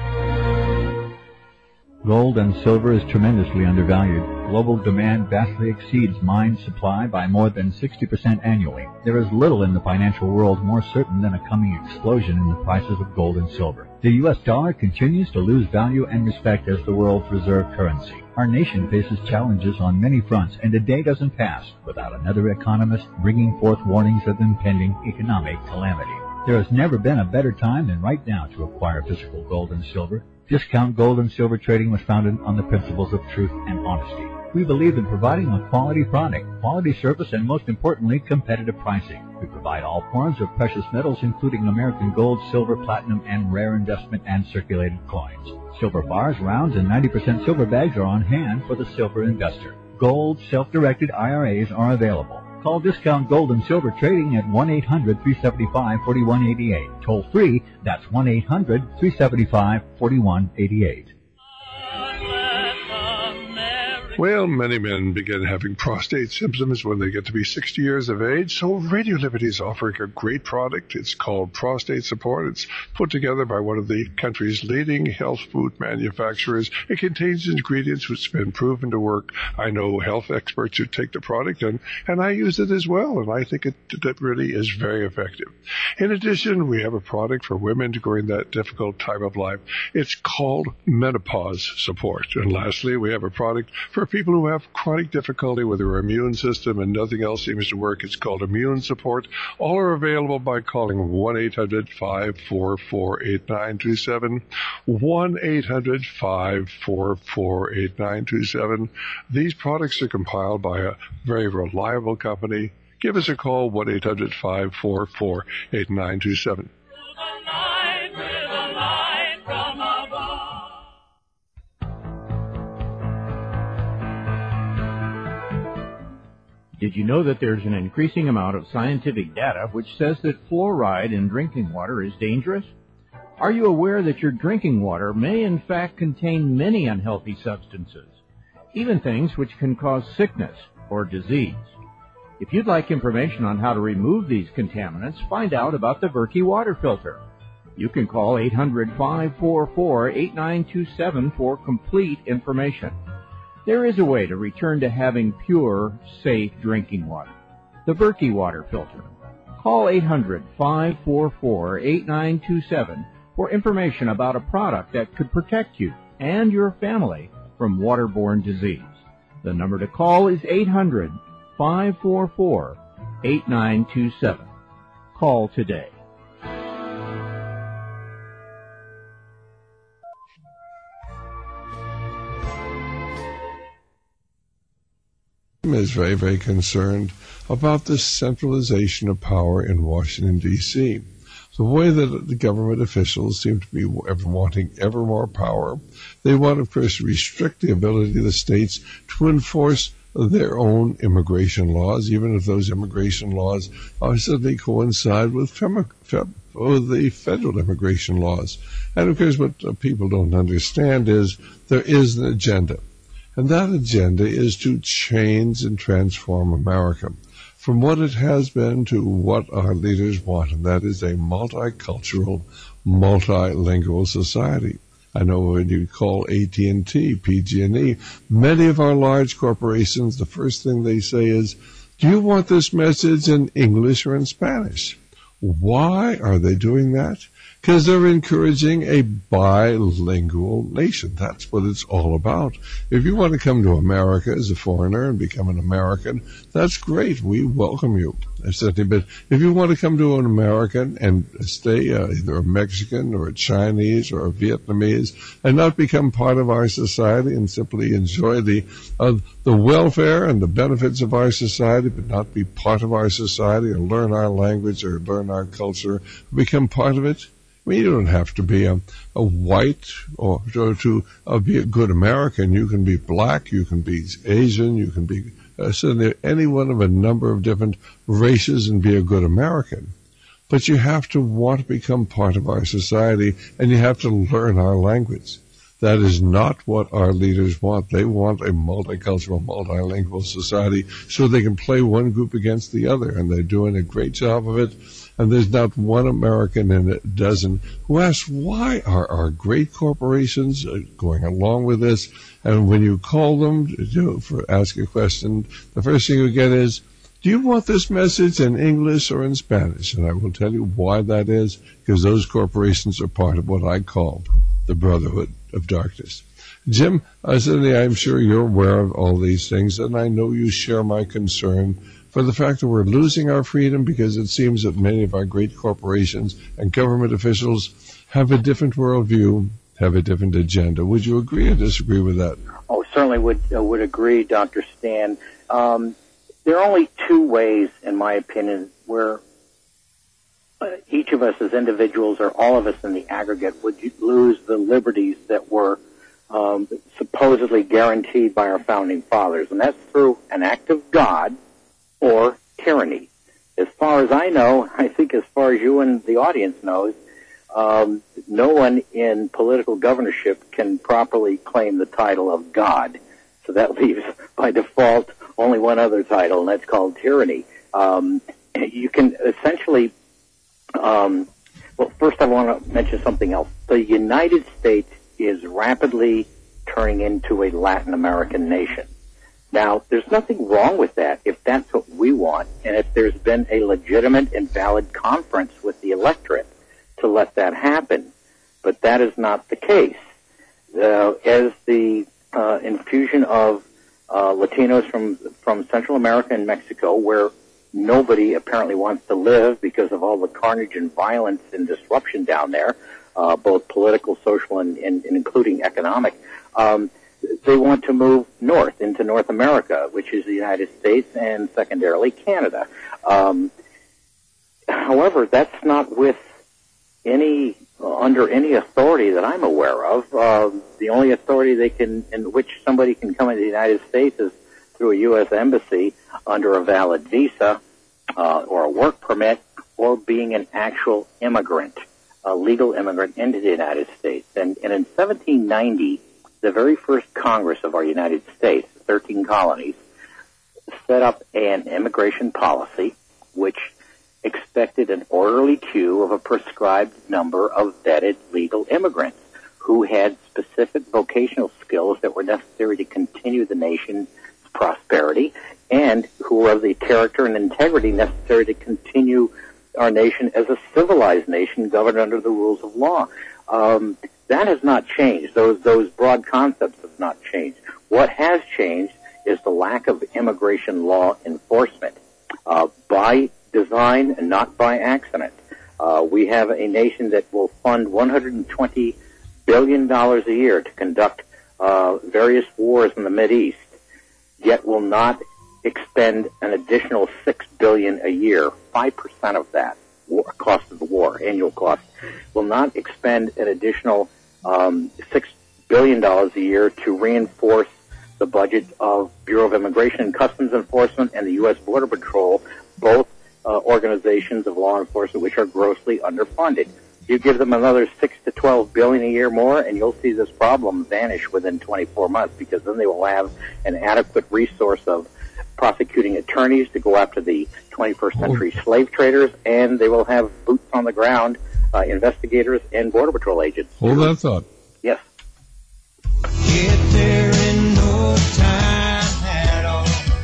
Gold and silver is tremendously undervalued. Global demand vastly exceeds mine supply by more than sixty percent annually. There is little in the financial world more certain than a coming explosion in the prices of gold and silver. The U S dollar continues to lose value and respect as the world's reserve currency. Our nation faces challenges on many fronts, and a day doesn't pass without another economist bringing forth warnings of impending economic calamity. There has never been a better time than right now to acquire physical gold and silver. Discount Gold and Silver Trading was founded on the principles of truth and honesty. We believe in providing a quality product, quality service, and most importantly, competitive pricing. We provide all forms of precious metals, including American gold, silver, platinum, and rare investment and circulated coins. Silver bars, rounds, and ninety percent silver bags are on hand for the silver investor. Gold, self-directed I R As are available. Call Discount Gold and Silver Trading at one eight hundred, three seven five, four one eight eight. Toll free, that's one eight hundred, three seven five, four one eight eight. Well, many men begin having prostate symptoms when they get to be sixty years of age, so Radio Liberty is offering a great product. It's called Prostate Support. It's put together by one of the country's leading health food manufacturers. It contains ingredients which have been proven to work. I know health experts who take the product, and, and I use it as well, and I think it, it really is very effective. In addition, we have a product for women during that difficult time of life. It's called Menopause Support. And lastly, we have a product for people who have chronic difficulty with their immune system and nothing else seems to work. It's called Immune Support. All are available by calling one eight hundred, five four four, eight nine two seven, one eight hundred, five four four, eight nine two seven. These products are compiled by a very reliable company. Give us a call, one eight hundred, five four four, eight nine two seven. Did you know that there's an increasing amount of scientific data which says that fluoride in drinking water is dangerous? Are you aware that your drinking water may in fact contain many unhealthy substances, even things which can cause sickness or disease? If you'd like information on how to remove these contaminants, find out about the Berkey water filter. You can call eight hundred, five four four, eight nine two seven for complete information. There is a way to return to having pure, safe drinking water. The Berkey water filter. Call eight hundred, five four four, eight nine two seven for information about a product that could protect you and your family from waterborne disease. The number to call is eight hundred, five four four, eight nine two seven. Call today. Is very, very concerned about the centralization of power in Washington, D C The way that the government officials seem to be ever wanting ever more power, they want, of course, to restrict the ability of the states to enforce their own immigration laws, even if those immigration laws are suddenly coincide with, fem- fem- with the federal immigration laws. And, of course, what people don't understand is there is an agenda. And that agenda is to change and transform America from what it has been to what our leaders want, and that is a multicultural, multilingual society. I know when you call A T and T, P G and E, many of our large corporations, the first thing they say is, do you want this message in English or in Spanish? Why are they doing that? Because they're encouraging a bilingual nation. That's what it's all about. If you want to come to America as a foreigner and become an American, that's great. We welcome you. But if you want to come to an American and stay uh, either a Mexican or a Chinese or a Vietnamese and not become part of our society and simply enjoy the uh, the welfare and the benefits of our society, but not be part of our society and learn our language or learn our culture, become part of it, I mean, you don't have to be a, a white or to, to uh, be a good American. You can be black, you can be Asian, you can be uh, certainly any one of a number of different races and be a good American. But you have to want to become part of our society, and you have to learn our language. That is not what our leaders want. They want a multicultural, multilingual society so they can play one group against the other, and they're doing a great job of it. and there's not one American in a dozen who asks, why are our great corporations going along with this? And when you call them to, for ask a question, the first thing you get is, do you want this message in English or in Spanish? And I will tell you why that is, because those corporations are part of what I call the Brotherhood of Darkness. Jim, uh, certainly I'm sure you're aware of all these things, and I know you share my concern for the fact that we're losing our freedom because it seems that many of our great corporations and government officials have a different worldview, have a different agenda. Would you agree or disagree with that? Oh, certainly would uh, would agree, Doctor Stan. Um, there are only two ways, in my opinion, where uh, each of us as individuals or all of us in the aggregate would lose the liberties that were um, supposedly guaranteed by our founding fathers, and that's through an act of God or tyranny. As far as I know, I think as far as you and the audience knows, um, no one in political governorship can properly claim the title of God. So that leaves, by default, only one other title, and that's called tyranny. Um, you can essentially, um, well, first I want to mention something else. The United States is rapidly turning into a Latin American nation. Now, there's nothing wrong with that if that's what we want, and if there's been a legitimate and valid conference with the electorate to let that happen. But that is not the case. Uh, as the uh, infusion of uh, Latinos from from Central America and Mexico, where nobody apparently wants to live because of all the carnage and violence and disruption down there, uh, both political, social, and, and, and including economic, um, they want to move north into North America, which is the United States and secondarily Canada. Um, however, that's not with any uh, under any authority that I'm aware of. Uh, the only authority they can, in which somebody can come into the United States, is through a U S embassy under a valid visa uh, or a work permit, or being an actual immigrant, a legal immigrant into the United States. And, and in seventeen ninety, the very first Congress of our United States, thirteen colonies, set up an immigration policy which expected an orderly queue of a prescribed number of vetted legal immigrants who had specific vocational skills that were necessary to continue the nation's prosperity and who were of the character and integrity necessary to continue our nation as a civilized nation governed under the rules of law. Um, that has not changed. Those those broad concepts have not changed. What has changed is the lack of immigration law enforcement uh, by design and not by accident. Uh, we have a nation that will fund one hundred twenty billion dollars a year to conduct uh, various wars in the Mideast, yet will not expend an additional six billion dollars a year, five percent of that war, cost of the war, annual cost, will not expend an additional um, six billion dollars a year to reinforce the budget of Bureau of Immigration and Customs Enforcement and the U S Border Patrol, both uh, organizations of law enforcement which are grossly underfunded. You give them another six to twelve billion a year more, and you'll see this problem vanish within twenty-four months, because then they will have an adequate resource of prosecuting attorneys to go after the twenty-first century oh. slave traders, and they will have boots on the ground uh, investigators and Border Patrol agents. Hold that thought. Yes. Get there in no time at all.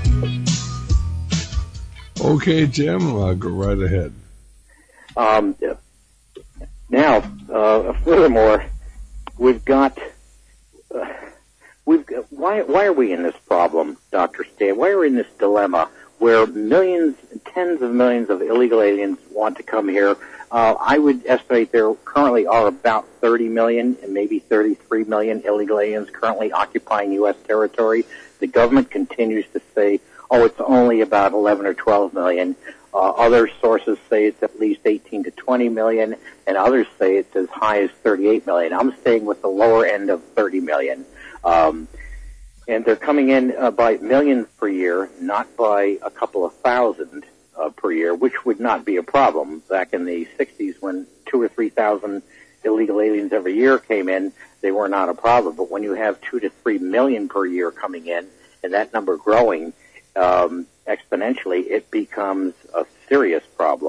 Okay, Jim, uh, go right ahead. Um, now, uh, furthermore, we've got, uh, we've got, why, why are we in this problem, Doctor Stan? Why are we in this dilemma where millions, tens of millions of illegal aliens want to come here? Uh, I would estimate there currently are about thirty million and maybe thirty-three million illegal aliens currently occupying U S territory. The government continues to say, oh, it's only about eleven or twelve million. Uh, other sources say it's at least eighteen to twenty million, and others say it's as high as thirty-eight million. I'm staying with the lower end of thirty million. Um, and they're coming in uh, by millions per year, not by a couple of thousand uh, per year, which would not be a problem. Back in the sixties, when two or three thousand illegal aliens every year came in, they were not a problem. But when you have two to three million per year coming in, and that number growing um, exponentially, it becomes a serious problem.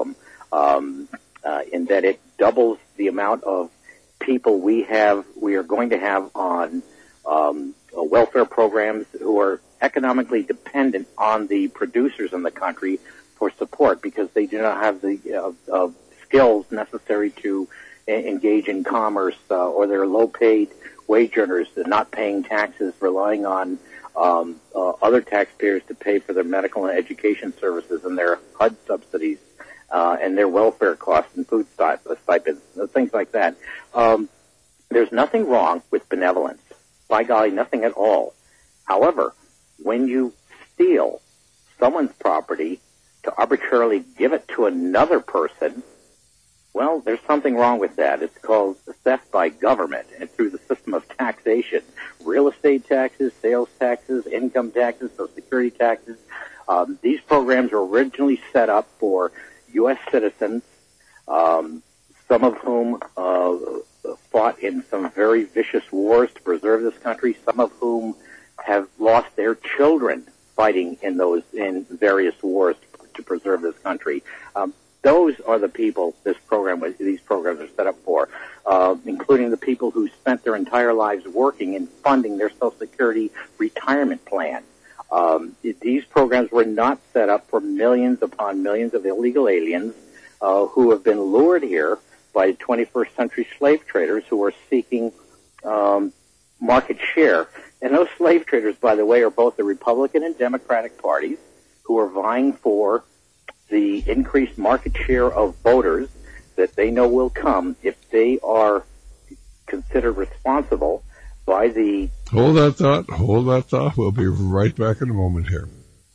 um, uh, in that it doubles the amount of people we have, we are going to have on um, uh, welfare programs who are economically dependent on the producers in the country for support because they do not have the uh, uh, skills necessary to uh, engage in commerce, uh, or they're low-paid wage earners, they're not paying taxes, relying on um, uh, other taxpayers to pay for their medical and education services and their H U D subsidies uh, and their welfare costs and food stipends, things like that. Um, there's nothing wrong with benevolence. By golly, nothing at all. However, when you steal someone's property to arbitrarily give it to another person, well, there's something wrong with that. It's called theft by government, and through the system of taxation, real estate taxes, sales taxes, income taxes, Social Security taxes. Um, these programs were originally set up for U S citizens, um, some of whom uh, fought in some very vicious wars to preserve this country, some of whom have lost their children fighting in those in various wars to, to preserve this country. Um, those are the people this program, these programs are set up for, uh, including the people who spent their entire lives working and funding their Social Security retirement plan. Um, these programs were not set up for millions upon millions of illegal aliens uh, who have been lured here by twenty-first century slave traders who are seeking um, market share. And those slave traders, by the way, are both the Republican and Democratic parties who are vying for the increased market share of voters that they know will come if they are considered responsible by the... Hold that thought. Hold that thought. We'll be right back in a moment here.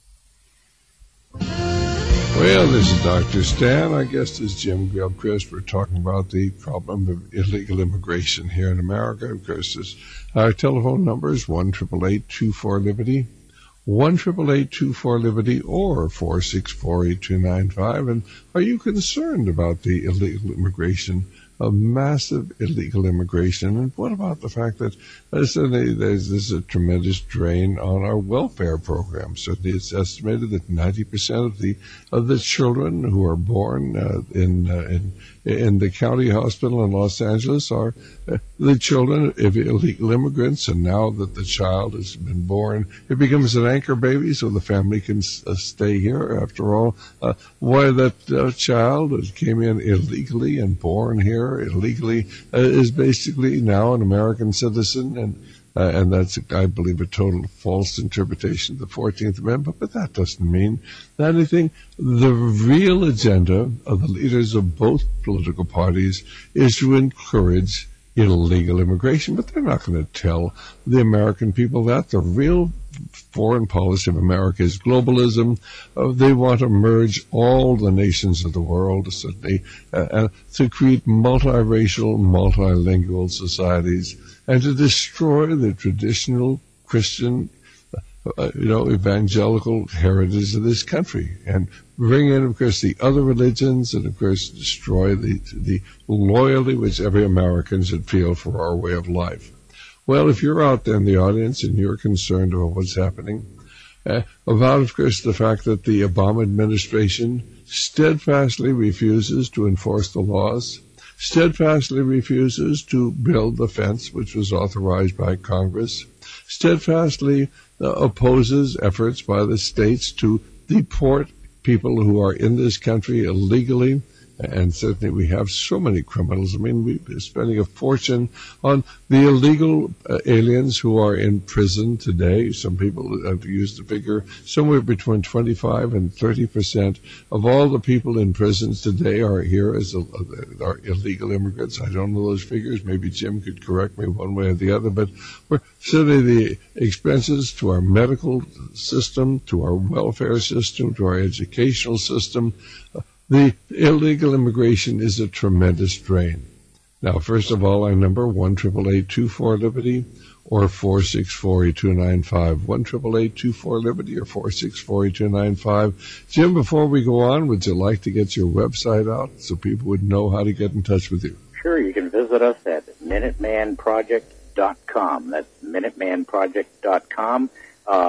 Well, this is Doctor Stan. Our guest is Jim Gilchrist. We're talking about the problem of illegal immigration here in America. Of course, this, our telephone number is one eight eight eight, two four, liberty, one eight eight eight, two four, liberty, or four six four, eight two nine five. And are you concerned about the illegal immigration, of massive illegal immigration? And what about the fact that uh, suddenly there's, there's a tremendous drain on our welfare program? So it's estimated that ninety percent of the of the children who are born uh, in, uh, in in the county hospital in Los Angeles are uh, the children of illegal immigrants. And now that the child has been born, it becomes an anchor baby, so the family can uh, stay here. After all, uh, why that uh, child that came in illegally and born here illegally uh, is basically now an American citizen, and uh, and that's, I believe, a total false interpretation of the fourteenth Amendment, but that doesn't mean anything. The real agenda of the leaders of both political parties is to encourage illegal immigration, but they're not going to tell the American people that. The real foreign policy of America is globalism. Uh, they want to merge all the nations of the world so they, uh, uh, to create multiracial, multilingual societies, and to destroy the traditional Christian, uh, you know, evangelical heritage of this country, and bring in, of course, the other religions, and of course destroy the the loyalty which every American should feel for our way of life. Well, if you're out there in the audience and you're concerned about what's happening, uh, about, of course, the fact that the Obama administration steadfastly refuses to enforce the laws, steadfastly refuses to build the fence which was authorized by Congress, steadfastly uh, opposes efforts by the states to deport people who are in this country illegally. And certainly we have so many criminals. I mean, we're spending a fortune on the illegal uh, aliens who are in prison today. Some people have used the figure somewhere between twenty-five and thirty percent of all the people in prisons today are here as a, uh, are illegal immigrants. I don't know those figures. Maybe Jim could correct me one way or the other. But we're, certainly the expenses to our medical system, to our welfare system, to our educational system, uh, the illegal immigration is a tremendous drain. Now, first of all, our number, one eight eight eight, two four, liberty, or four six four, eight two nine five. one eight eight eight, two four, liberty, or four six four, eight two nine five. Jim, before we go on, would you like to get your website out so people would know how to get in touch with you? Sure, you can visit us at minuteman project dot com. That's minuteman project dot com. Um,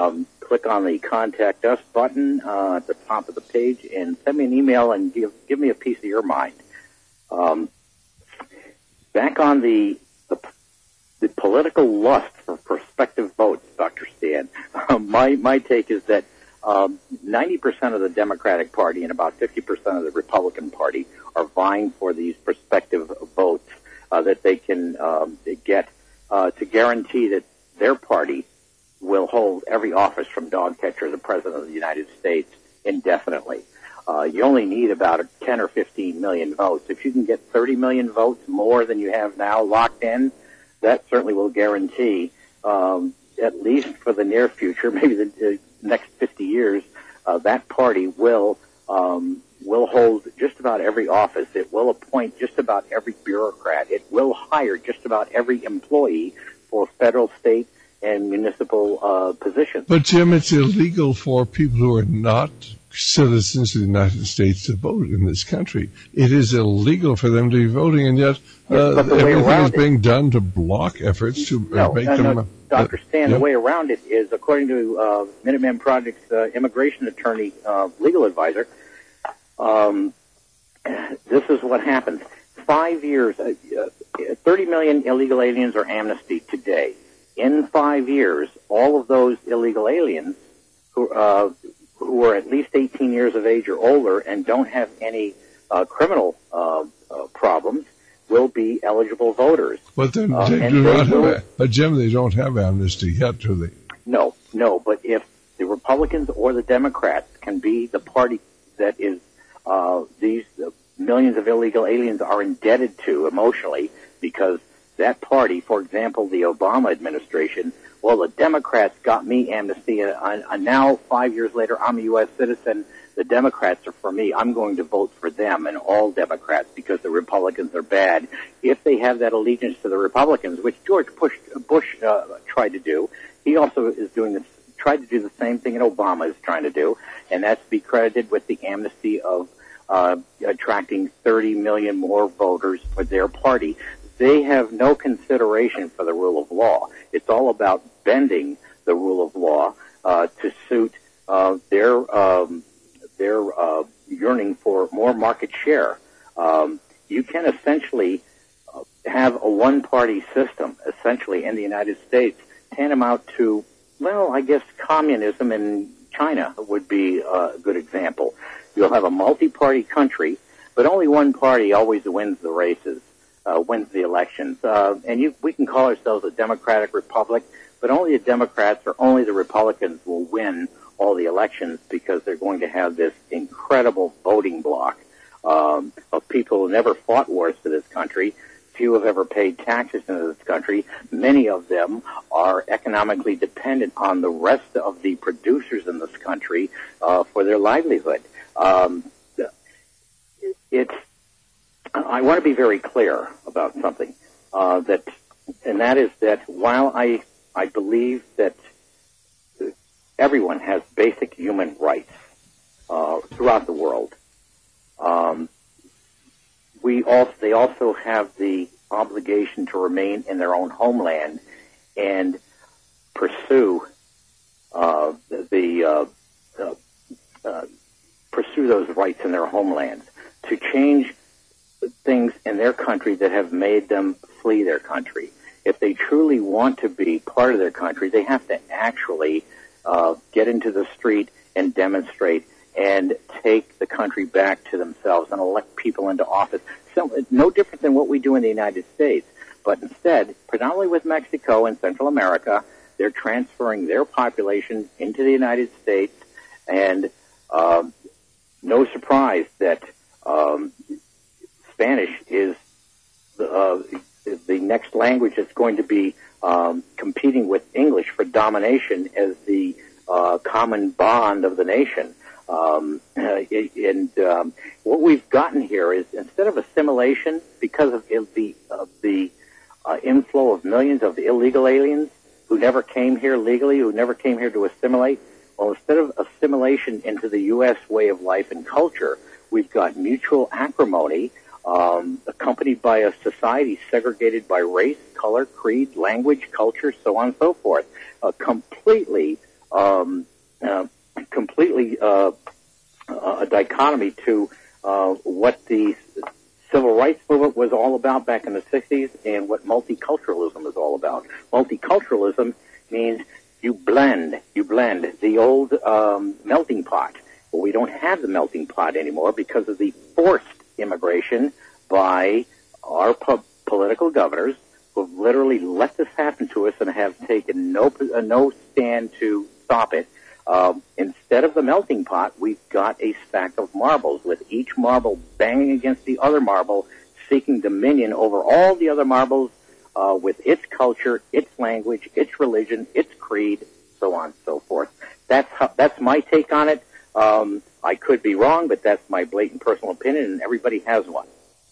click on the Contact Us button uh, at the top of the page and send me an email and give give me a piece of your mind. Um, back on the, the the political lust for prospective votes, Doctor Stan, um, my, my take is that um, ninety percent of the Democratic Party and about fifty percent of the Republican Party are vying for these prospective votes uh, that they can um, get uh, to guarantee that their party will hold every office from dog catcher to President of the United States indefinitely. Uh, you only need about ten or fifteen million votes. If you can get thirty million votes more than you have now locked in, that certainly will guarantee, um, at least for the near future, maybe the, the next fifty years, uh, that party will um, will hold just about every office. It will appoint just about every bureaucrat. It will hire just about every employee for federal, state, and municipal uh, positions. But, Jim, it's illegal for people who are not citizens of the United States to vote in this country. It is illegal for them to be voting, and yet uh, yes, everything is being done to block efforts to no, uh, make no, them... No, Doctor Stan, yeah. the way around it is, according to uh, Minuteman Project's uh, immigration attorney, uh, legal advisor, um, this is what happens. Five years, uh, uh, thirty million illegal aliens are amnestied today. In five years, all of those illegal aliens who, uh, who are at least eighteen years of age or older and don't have any uh, criminal uh, uh, problems will be eligible voters. But then Uh, they and do they not will- have, but Jim, they don't have amnesty yet, do they? No, no, but if the Republicans or the Democrats can be the party that is uh, these uh, millions of illegal aliens are indebted to emotionally, because that party, for example, the Obama administration, well, the Democrats got me amnesty, and, and now five years later, I'm a U S citizen. The Democrats are for me. I'm going to vote for them and all Democrats because the Republicans are bad. If they have that allegiance to the Republicans, which George Bush, Bush uh, tried to do, he also is doing this, tried to do the same thing that Obama is trying to do, and that's be credited with the amnesty of uh, attracting thirty million more voters for their party. They have no consideration for the rule of law. It's all about bending the rule of law uh, to suit uh, their um, their uh, yearning for more market share. Um, you can essentially uh, have a one-party system, essentially, in the United States, tantamount to, well, I guess communism in China would be a good example. You'll have a multi-party country, but only one party always wins the races. Uh, wins the elections. Uh, and you, we can call ourselves a democratic republic, but only the Democrats or only the Republicans will win all the elections because they're going to have this incredible voting bloc um, of people who never fought wars for this country. Few have ever paid taxes in this country. Many of them are economically dependent on the rest of the producers in this country uh, for their livelihood. Um, it's I want to be very clear about something, uh, that, and that is that while I, I believe that everyone has basic human rights, uh, throughout the world, um, we also, they also have the obligation to remain in their own homeland and pursue, uh, the, uh, uh, uh, pursue those rights in their homelands. To change things in their country that have made them flee their country. If they truly want to be part of their country, they have to actually uh, get into the street and demonstrate and take the country back to themselves and elect people into office. So, no different than what we do in the United States. But instead, predominantly with Mexico and Central America, they're transferring their population into the United States, and uh, no surprise that um, Spanish is the, uh, the next language that's going to be um, competing with English for domination as the uh, common bond of the nation. Um, and um, what we've gotten here is, instead of assimilation, because of the of the uh, inflow of millions of illegal aliens who never came here legally, who never came here to assimilate, well, instead of assimilation into the U S way of life and culture, we've got mutual acrimony, Um, accompanied by a society segregated by race, color, creed, language, culture, so on and so forth. Uh, completely um, uh, completely uh, a dichotomy to uh, what the civil rights movement was all about back in the sixties and what multiculturalism is all about. Multiculturalism means you blend, you blend the old um, melting pot. Well, we don't have the melting pot anymore because of the forced immigration by our po- political governors who have literally let this happen to us and have taken no uh, no stand to stop it. Um, instead of the melting pot, we've got a stack of marbles with each marble banging against the other marble, seeking dominion over all the other marbles uh, with its culture, its language, its religion, its creed, so on and so forth. That's how, that's my take on it. Um, I could be wrong, but that's my blatant personal opinion, and everybody has one.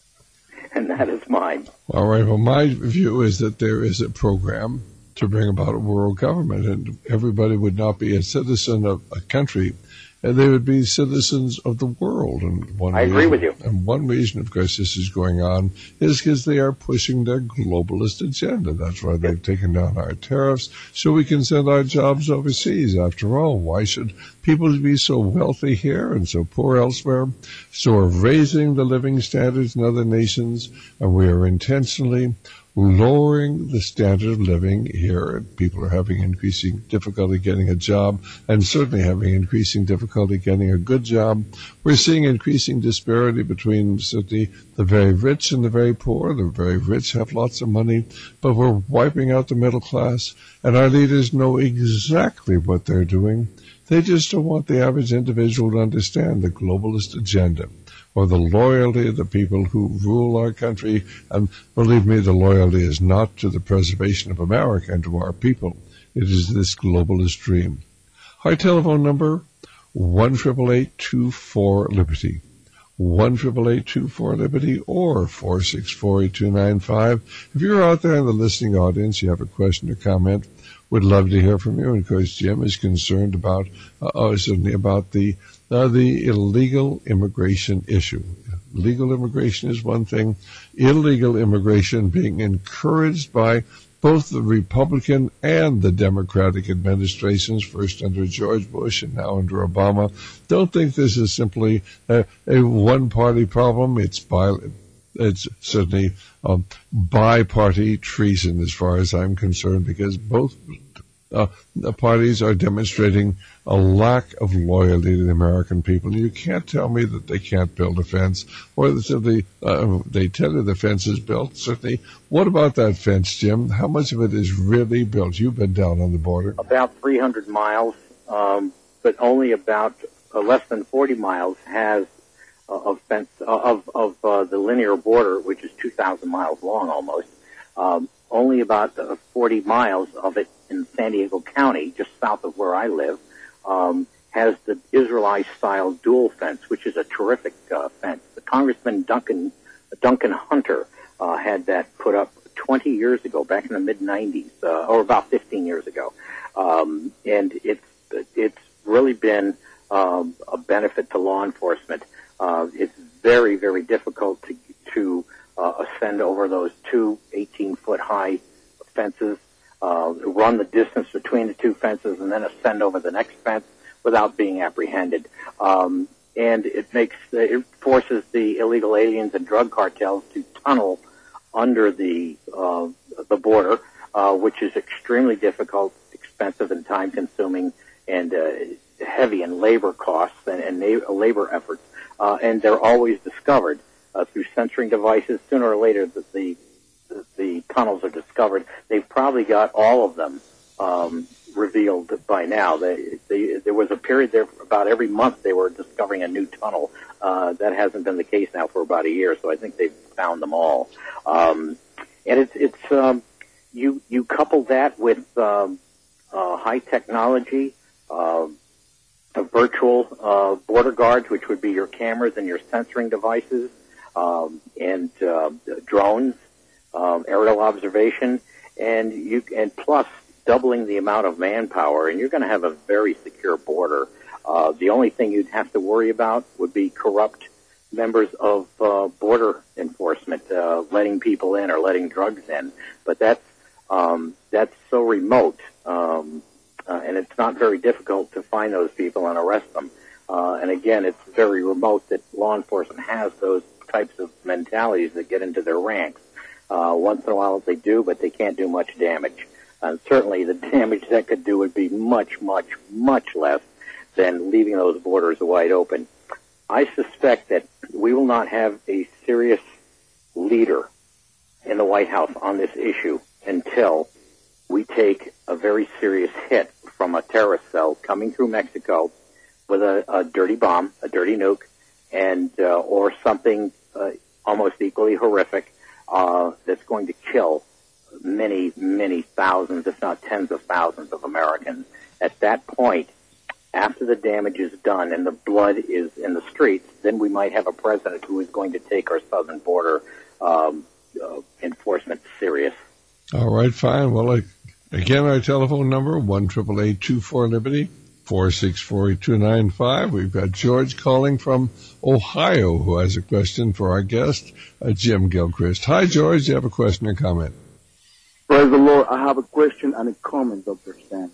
And that is mine. All right. Well, my view is that there is a program to bring about a world government, and everybody would not be a citizen of a country, and they would be citizens of the world. And one I agree reason, with you. And one reason, of course, this is going on is because they are pushing their globalist agenda. That's why they've taken down our tariffs, so we can send our jobs overseas. After all, why should people be so wealthy here and so poor elsewhere? So we're raising the living standards in other nations, and we are intentionally lowering the standard of living here. People are having increasing difficulty getting a job, and certainly having increasing difficulty getting a good job. We're seeing increasing disparity between certainly the very rich and the very poor. The very rich have lots of money, but we're wiping out the middle class, and our leaders know exactly what they're doing. They just don't want the average individual to understand the globalist agenda or the loyalty of the people who rule our country. And believe me, the loyalty is not to the preservation of America and to our people. It is this globalist dream. Our telephone number, one eight eight eight, two four, Liberty. one eight eight eight, two four, Liberty or four six four, eight two nine five. If you're out there in the listening audience, you have a question or comment, would love to hear from you. And of course, Jim is concerned about, uh, oh, certainly about the uh, the illegal immigration issue. Legal immigration is one thing. Illegal immigration being encouraged by both the Republican and the Democratic administrations, first under George Bush and now under Obama. Don't think this is simply a, a one-party problem. It's by It's certainly um, bi-party treason as far as I'm concerned, because both uh, the parties are demonstrating a lack of loyalty to the American people. You can't tell me that they can't build a fence, or that the, uh, they tell you the fence is built. Certainly, what about that fence, Jim? How much of it is really built? You've been down on the border. About three hundred miles, um, but only about uh, less than forty miles has uh, of fence uh, of of uh, the linear border, which is two thousand miles long almost. Um, only about uh, forty miles of it in San Diego County, just south of where I live, um, has the Israelite-style dual fence, which is a terrific uh, fence. The Congressman Duncan Duncan Hunter uh, had that put up twenty years ago, back in the mid nineties, uh, or about fifteen years ago, um, and it's it's really been um, a benefit to law enforcement. Uh, it's very very difficult to to uh, ascend over those two eighteen foot high fences, uh, run the distance between the two fences, and then ascend over the next fence without being apprehended. Um, and it makes it forces the illegal aliens and drug cartels to tunnel under the uh, the border, uh, which is extremely difficult, expensive, and time consuming, and uh, heavy in labor costs and, and na- labor efforts. Uh, and they're always discovered uh, through censoring devices. Sooner or later, the, the the tunnels are discovered. They've probably got all of them um, revealed by now. They, they, there was a period there about every month they were discovering a new tunnel. Uh, that hasn't been the case now for about a year, so I think they've found them all. Um, and it's it's um, you you couple that with um, uh, high technology, uh, a virtual uh, border guards, which would be your cameras and your censoring devices, um, and uh, drones. Um, aerial observation, and you and plus doubling the amount of manpower, and you're going to have a very secure border. Uh, the only thing you'd have to worry about would be corrupt members of uh, border enforcement uh, letting people in or letting drugs in. But that's um, that's so remote um, uh, and it's not very difficult to find those people and arrest them. Uh, and again, it's very remote that law enforcement has those types of mentalities that get into their ranks. Uh, once in a while they do, but they can't do much damage. And certainly the damage that could do would be much, much, much less than leaving those borders wide open. I suspect that we will not have a serious leader in the White House on this issue until we take a very serious hit from a terrorist cell coming through Mexico with a, a dirty bomb, a dirty nuke, and uh, or something uh, almost equally horrific uh, that's going to kill many, many thousands, if not tens of thousands of Americans. At that point, after the damage is done and the blood is in the streets, then we might have a president who is going to take our southern border um, uh, enforcement serious. All right, fine. Well, I, again, our telephone number, one eight eight eight, two four, Liberty, four six four, eight two nine five. We've got George calling from Ohio who has a question for our guest, uh, Jim Gilchrist. Hi, George. Do you have a question or comment? Praise the Lord. I have a question and a comment, Doctor Stan.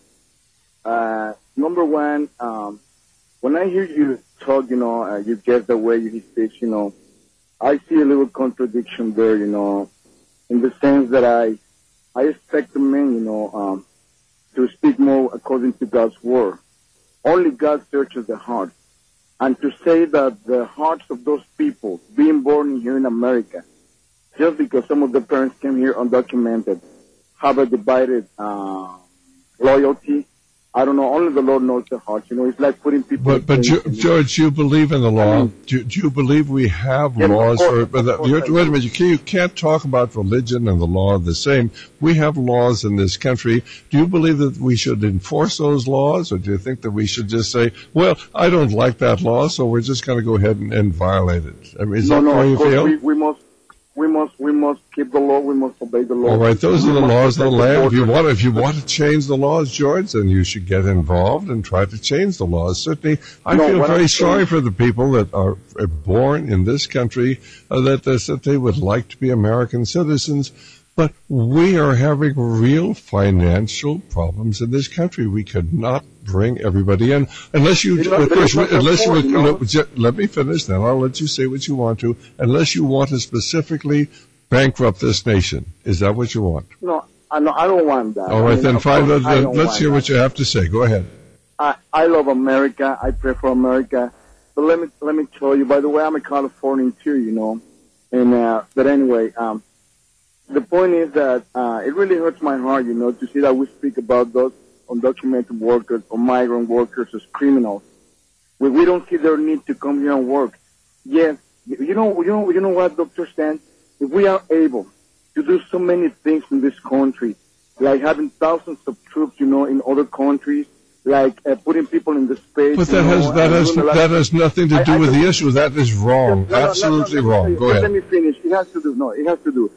Uh, number one, um, when I hear you talk, you know, uh, you get the way you speak, you know, I see a little contradiction there, you know, in the sense that I, I expect the men, you know, um, to speak more according to God's word. Only God searches the heart. And to say that the hearts of those people being born here in America, just because some of the parents came here undocumented, have a divided uh, loyalty, I don't know. Only the Lord knows the heart. You know, it's like putting people. But, but you, George, you believe in the law. I mean, do, do you believe we have yeah, laws? Course, for, but that, wait a minute. You can't, you can't talk about religion and the law the same. We have laws in this country. Do you believe that we should enforce those laws, or do you think that we should just say, "Well, I don't like that law, so we're just going to go ahead and, and violate it"? I mean, is no, that no, the way of you course feel? We, we must. We must, we must keep the law. We must obey the law. All right, those we are the laws of the land. If you border. want, if you want to change the laws, George, then you should get involved and try to change the laws. Certainly, I No, feel what very I'm sorry saying- for the people that are born in this country uh, that, uh, that they would like to be American citizens. But we are having real financial problems in this country. We could not bring everybody in unless you, You know, of course, there is no unless you, support, you know. let, let me finish. Then I'll let you say what you want to. Unless you want to specifically bankrupt this nation, is that what you want? No, I, no, I don't want that. All I right, mean, then of fine. course, Let, I don't let's want hear that. what you have to say. Go ahead. I, I love America. I pray for America. But let me let me tell you. By the way, I'm a Californian too, you know. And uh, but anyway, um, the point is that uh, it really hurts my heart, you know, to see that we speak about those undocumented workers or migrant workers as criminals. We we don't see their need to come here and work. Yes, you know, you know, you know what, Doctor Stan? If we are able to do so many things in this country, like having thousands of troops, you know, in other countries, like uh, putting people in the space. But you that know, has that and has doing a lot that of- has nothing to I- do I with can- the issue. That is wrong. No, no, no, no, Absolutely no, no, wrong. no, Go Let ahead. me finish. It has to do. No, it has to do.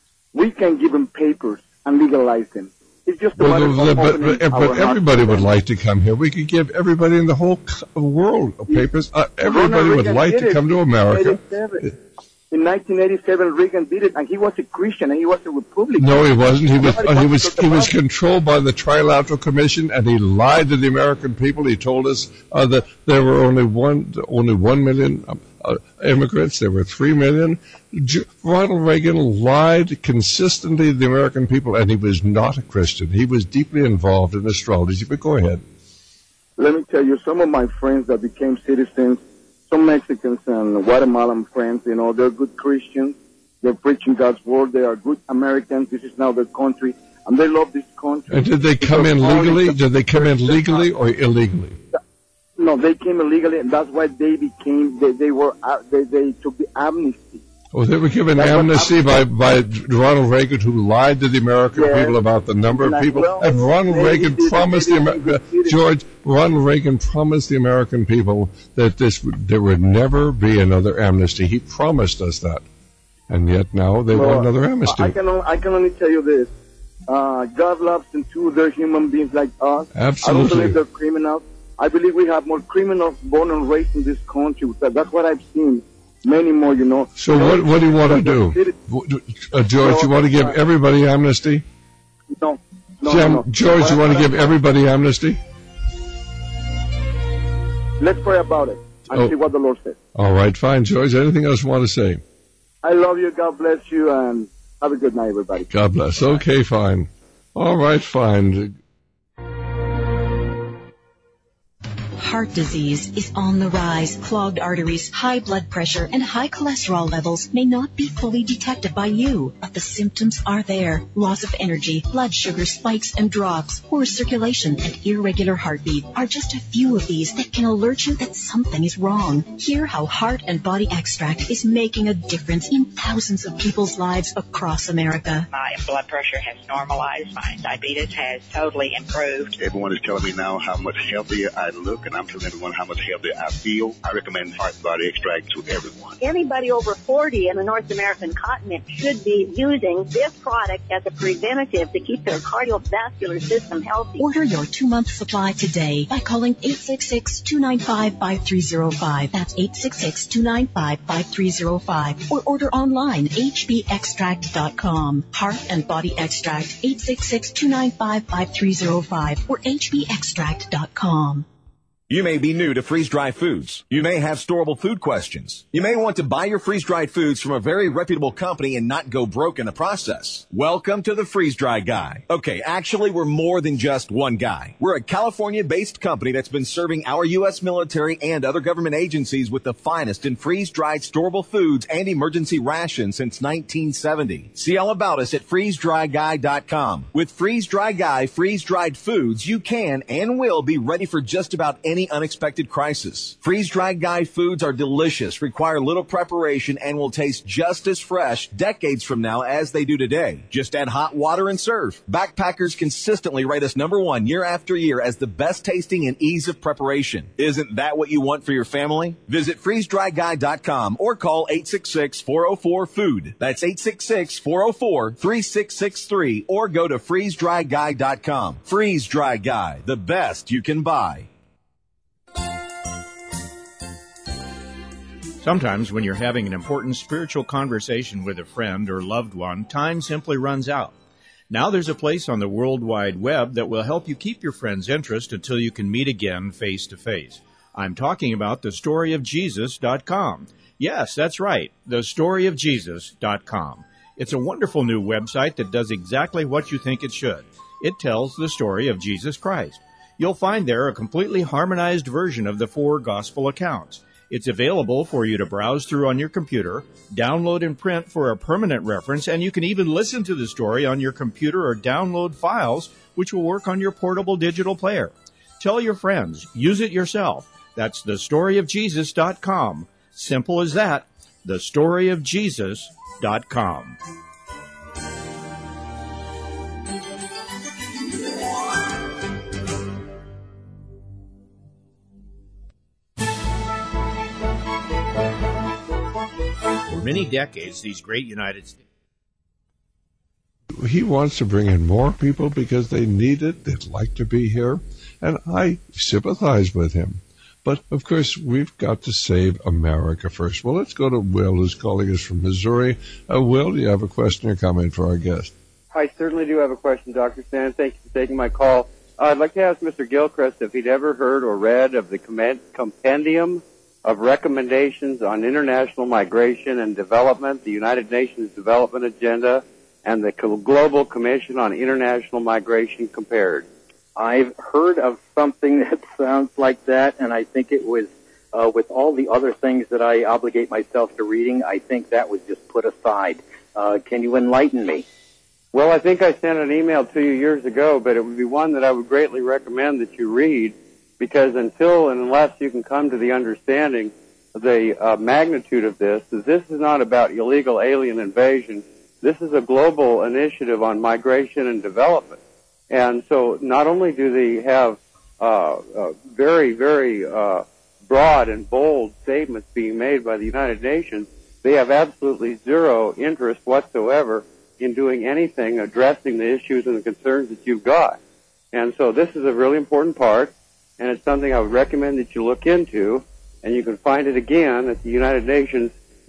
We can give them papers and legalize them. It's just a Well, matter the- of but opening but, our but hearts everybody to would them. like to come here. We could give everybody in the whole c- world papers. Uh, everybody Ronald would Reagan like did to it come to in America. eighty-seven. In nineteen eighty-seven, Reagan did it, and he was a Christian, and he was a Republican. No, he wasn't. He was Nobody uh, he wants was to talk he was about it. controlled by the Trilateral Commission, and he lied to the American people. He told us uh, that there were only one only one million uh, uh, immigrants. There were three million. J- Ronald Reagan lied consistently to the American people, and he was not a Christian. He was deeply involved in astrology. But go ahead. Let me tell you, some of my friends that became citizens, some Mexicans and Guatemalan friends, you know, they're good Christians. They're preaching God's word. They are good Americans. This is now their country, and they love this country. And did they come in Because only legally? the- Did they come in legally or illegally? No, they came illegally, and that's why they became. They, they were. Uh, they, they took the amnesty. Well, they were given That's what amnesty by, by Ronald Reagan, who lied to the American Yes. people about the number of And people. well, And Ronald maybe Reagan he did, promised the maybe Amer- he did. George. Ronald Reagan promised the American people that this would, there would never be another amnesty. He promised us that, and yet now they Well, want another amnesty. I can. Only, I can only tell you this. Uh, God loves them too. They're human beings like us. I Absolutely. don't believe they're criminals. I believe we have more criminals born and raised in this country. That- That's what I've seen. Many more, you know. So You know, what what do you want to the do, citi- What do- uh, George? No, You want to give uh, everybody amnesty? No, No, Jim, no, no. George, What you I- want to what give I- everybody amnesty? Let's pray about it and Oh. see what the Lord says. All right, fine, George. Anything else you want to say? I love you. God bless you, and have a good night, everybody. God bless. Okay, fine. All right, fine. Heart disease is on the rise. Clogged arteries, high blood pressure, and high cholesterol levels may not be fully detected by you, but the symptoms are there. Loss of energy, blood sugar spikes and drops, poor circulation, and irregular heartbeat are just a few of these that can alert you that something is wrong. Hear how Heart and Body Extract is making a difference in thousands of people's lives across America. My blood pressure has normalized. My diabetes has totally improved. Everyone is telling me now how much healthier I look, and I'm telling everyone how much healthier I feel. I recommend Heart and Body Extract to everyone. Anybody over forty in the North American continent should be using this product as a preventative to keep their cardiovascular system healthy. Order your two-month supply today by calling eight six six, two nine five, five three zero five. That's eight six six, two nine five, five three zero five. Or order online, h b extract dot com. Heart and Body Extract, eight six six, two nine five, five three zero five or h b extract dot com. You may be new to freeze-dried foods. You may have storable food questions. You may want to buy your freeze-dried foods from a very reputable company and not go broke in the process. Welcome to the Freeze-Dry Guy. Okay, actually, we're more than just one guy. We're a California-based company that's been serving our U S military and other government agencies with the finest in freeze-dried storable foods and emergency rations since nineteen seventy. See all about us at freeze dry guy dot com. With Freeze-Dry Guy freeze-dried foods, you can and will be ready for just about any unexpected crisis. Freeze-Dried Guy foods are delicious, require little preparation, and will taste just as fresh decades from now as they do today. Just add hot water and serve. Backpackers consistently rate us number one year after year as the best tasting and ease of preparation. Isn't that what you want for your family? Visit freeze dry guy dot com or call eight six six, four oh four, food. That's eight six six, four oh four, three six six three or go to freeze dry guy dot com. Freeze-Dry Guy, the best you can buy. Sometimes when you're having an important spiritual conversation with a friend or loved one, time simply runs out. Now there's a place on the World Wide Web that will help you keep your friend's interest until you can meet again face to face. I'm talking about the story of jesus dot com. Yes, that's right, the story of jesus dot com. It's a wonderful new website that does exactly what you think it should. It tells the story of Jesus Christ. You'll find there a completely harmonized version of the four gospel accounts. It's available for you to browse through on your computer, download and print for a permanent reference, and you can even listen to the story on your computer or download files, which will work on your portable digital player. Tell your friends. Use it yourself. That's the story of jesus dot com. Simple as that. the story of jesus dot com. For many decades, these great United States. He wants to bring in more people because they need it. They'd like to be here. And I sympathize with him. But, of course, we've got to save America first. Well, let's go to Will, who's calling us from Missouri. Uh, Will, do you have a question or comment for our guest? I certainly do have a question, Doctor Stan. Thank you for taking my call. Uh, I'd like to ask Mister Gilchrist if he'd ever heard or read of the command- Compendium of Recommendations on International Migration and Development, the United Nations Development Agenda, and the Global Commission on International Migration compared. I've heard of something that sounds like that, and I think it was, uh, with all the other things that I obligate myself to reading, I think that was just put aside. Uh, can you enlighten me? Well, I think I sent an email to you years ago, but it would be one that I would greatly recommend that you read, because until and unless you can come to the understanding of the uh, magnitude of this, is this is not about illegal alien invasion. This is a global initiative on migration and development. And so not only do they have uh, uh, very, very uh, broad and bold statements being made by the United Nations, they have absolutely zero interest whatsoever in doing anything addressing the issues and the concerns that you've got. And so this is a really important part, and it's something I would recommend that you look into, and you can find it again at the United Nations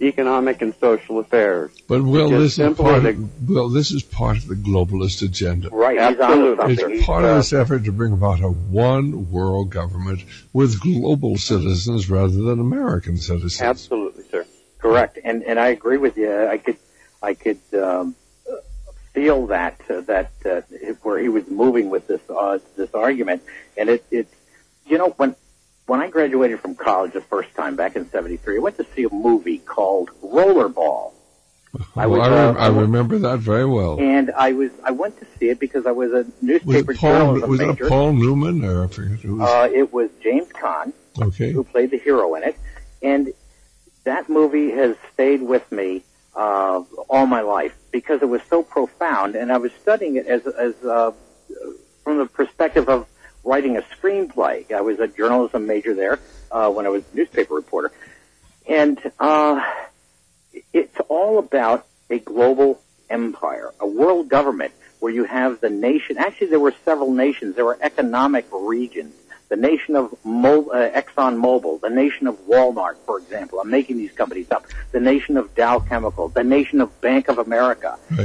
economic and social affairs. But Will, Just this is simply part the- of, Will, this is part of the globalist agenda. Right, he's onto Absolutely. something. It's part of Uh, this effort to bring about a one world government with global citizens rather than American citizens. Absolutely, sir. Correct, and and I agree with you. I could I could um, feel that uh, that uh, where he was moving with this uh, this argument, and it it's you know when when I graduated from college the first time back in seventy-three, I went to see a movie called Rollerball. I Well, was, I, rem- uh, I remember that very well. And I was I went to see it because I was a Was newspaper it Paul, journalism was major. it Paul Newman, or I forget who was Uh, it was James Caan okay. who played the hero in it, and that movie has stayed with me uh, all my life because it was so profound, and I was studying it as as uh, from the perspective of writing a screenplay. I was a journalism major there uh, when I was a newspaper reporter, and uh, it's all about a global empire, a world government where you have the nation. Actually, there were several nations. There were economic regions. The nation of Mo, uh, ExxonMobil, the nation of Walmart, for example. I'm making these companies up. The nation of Dow Chemical, the nation of Bank of America.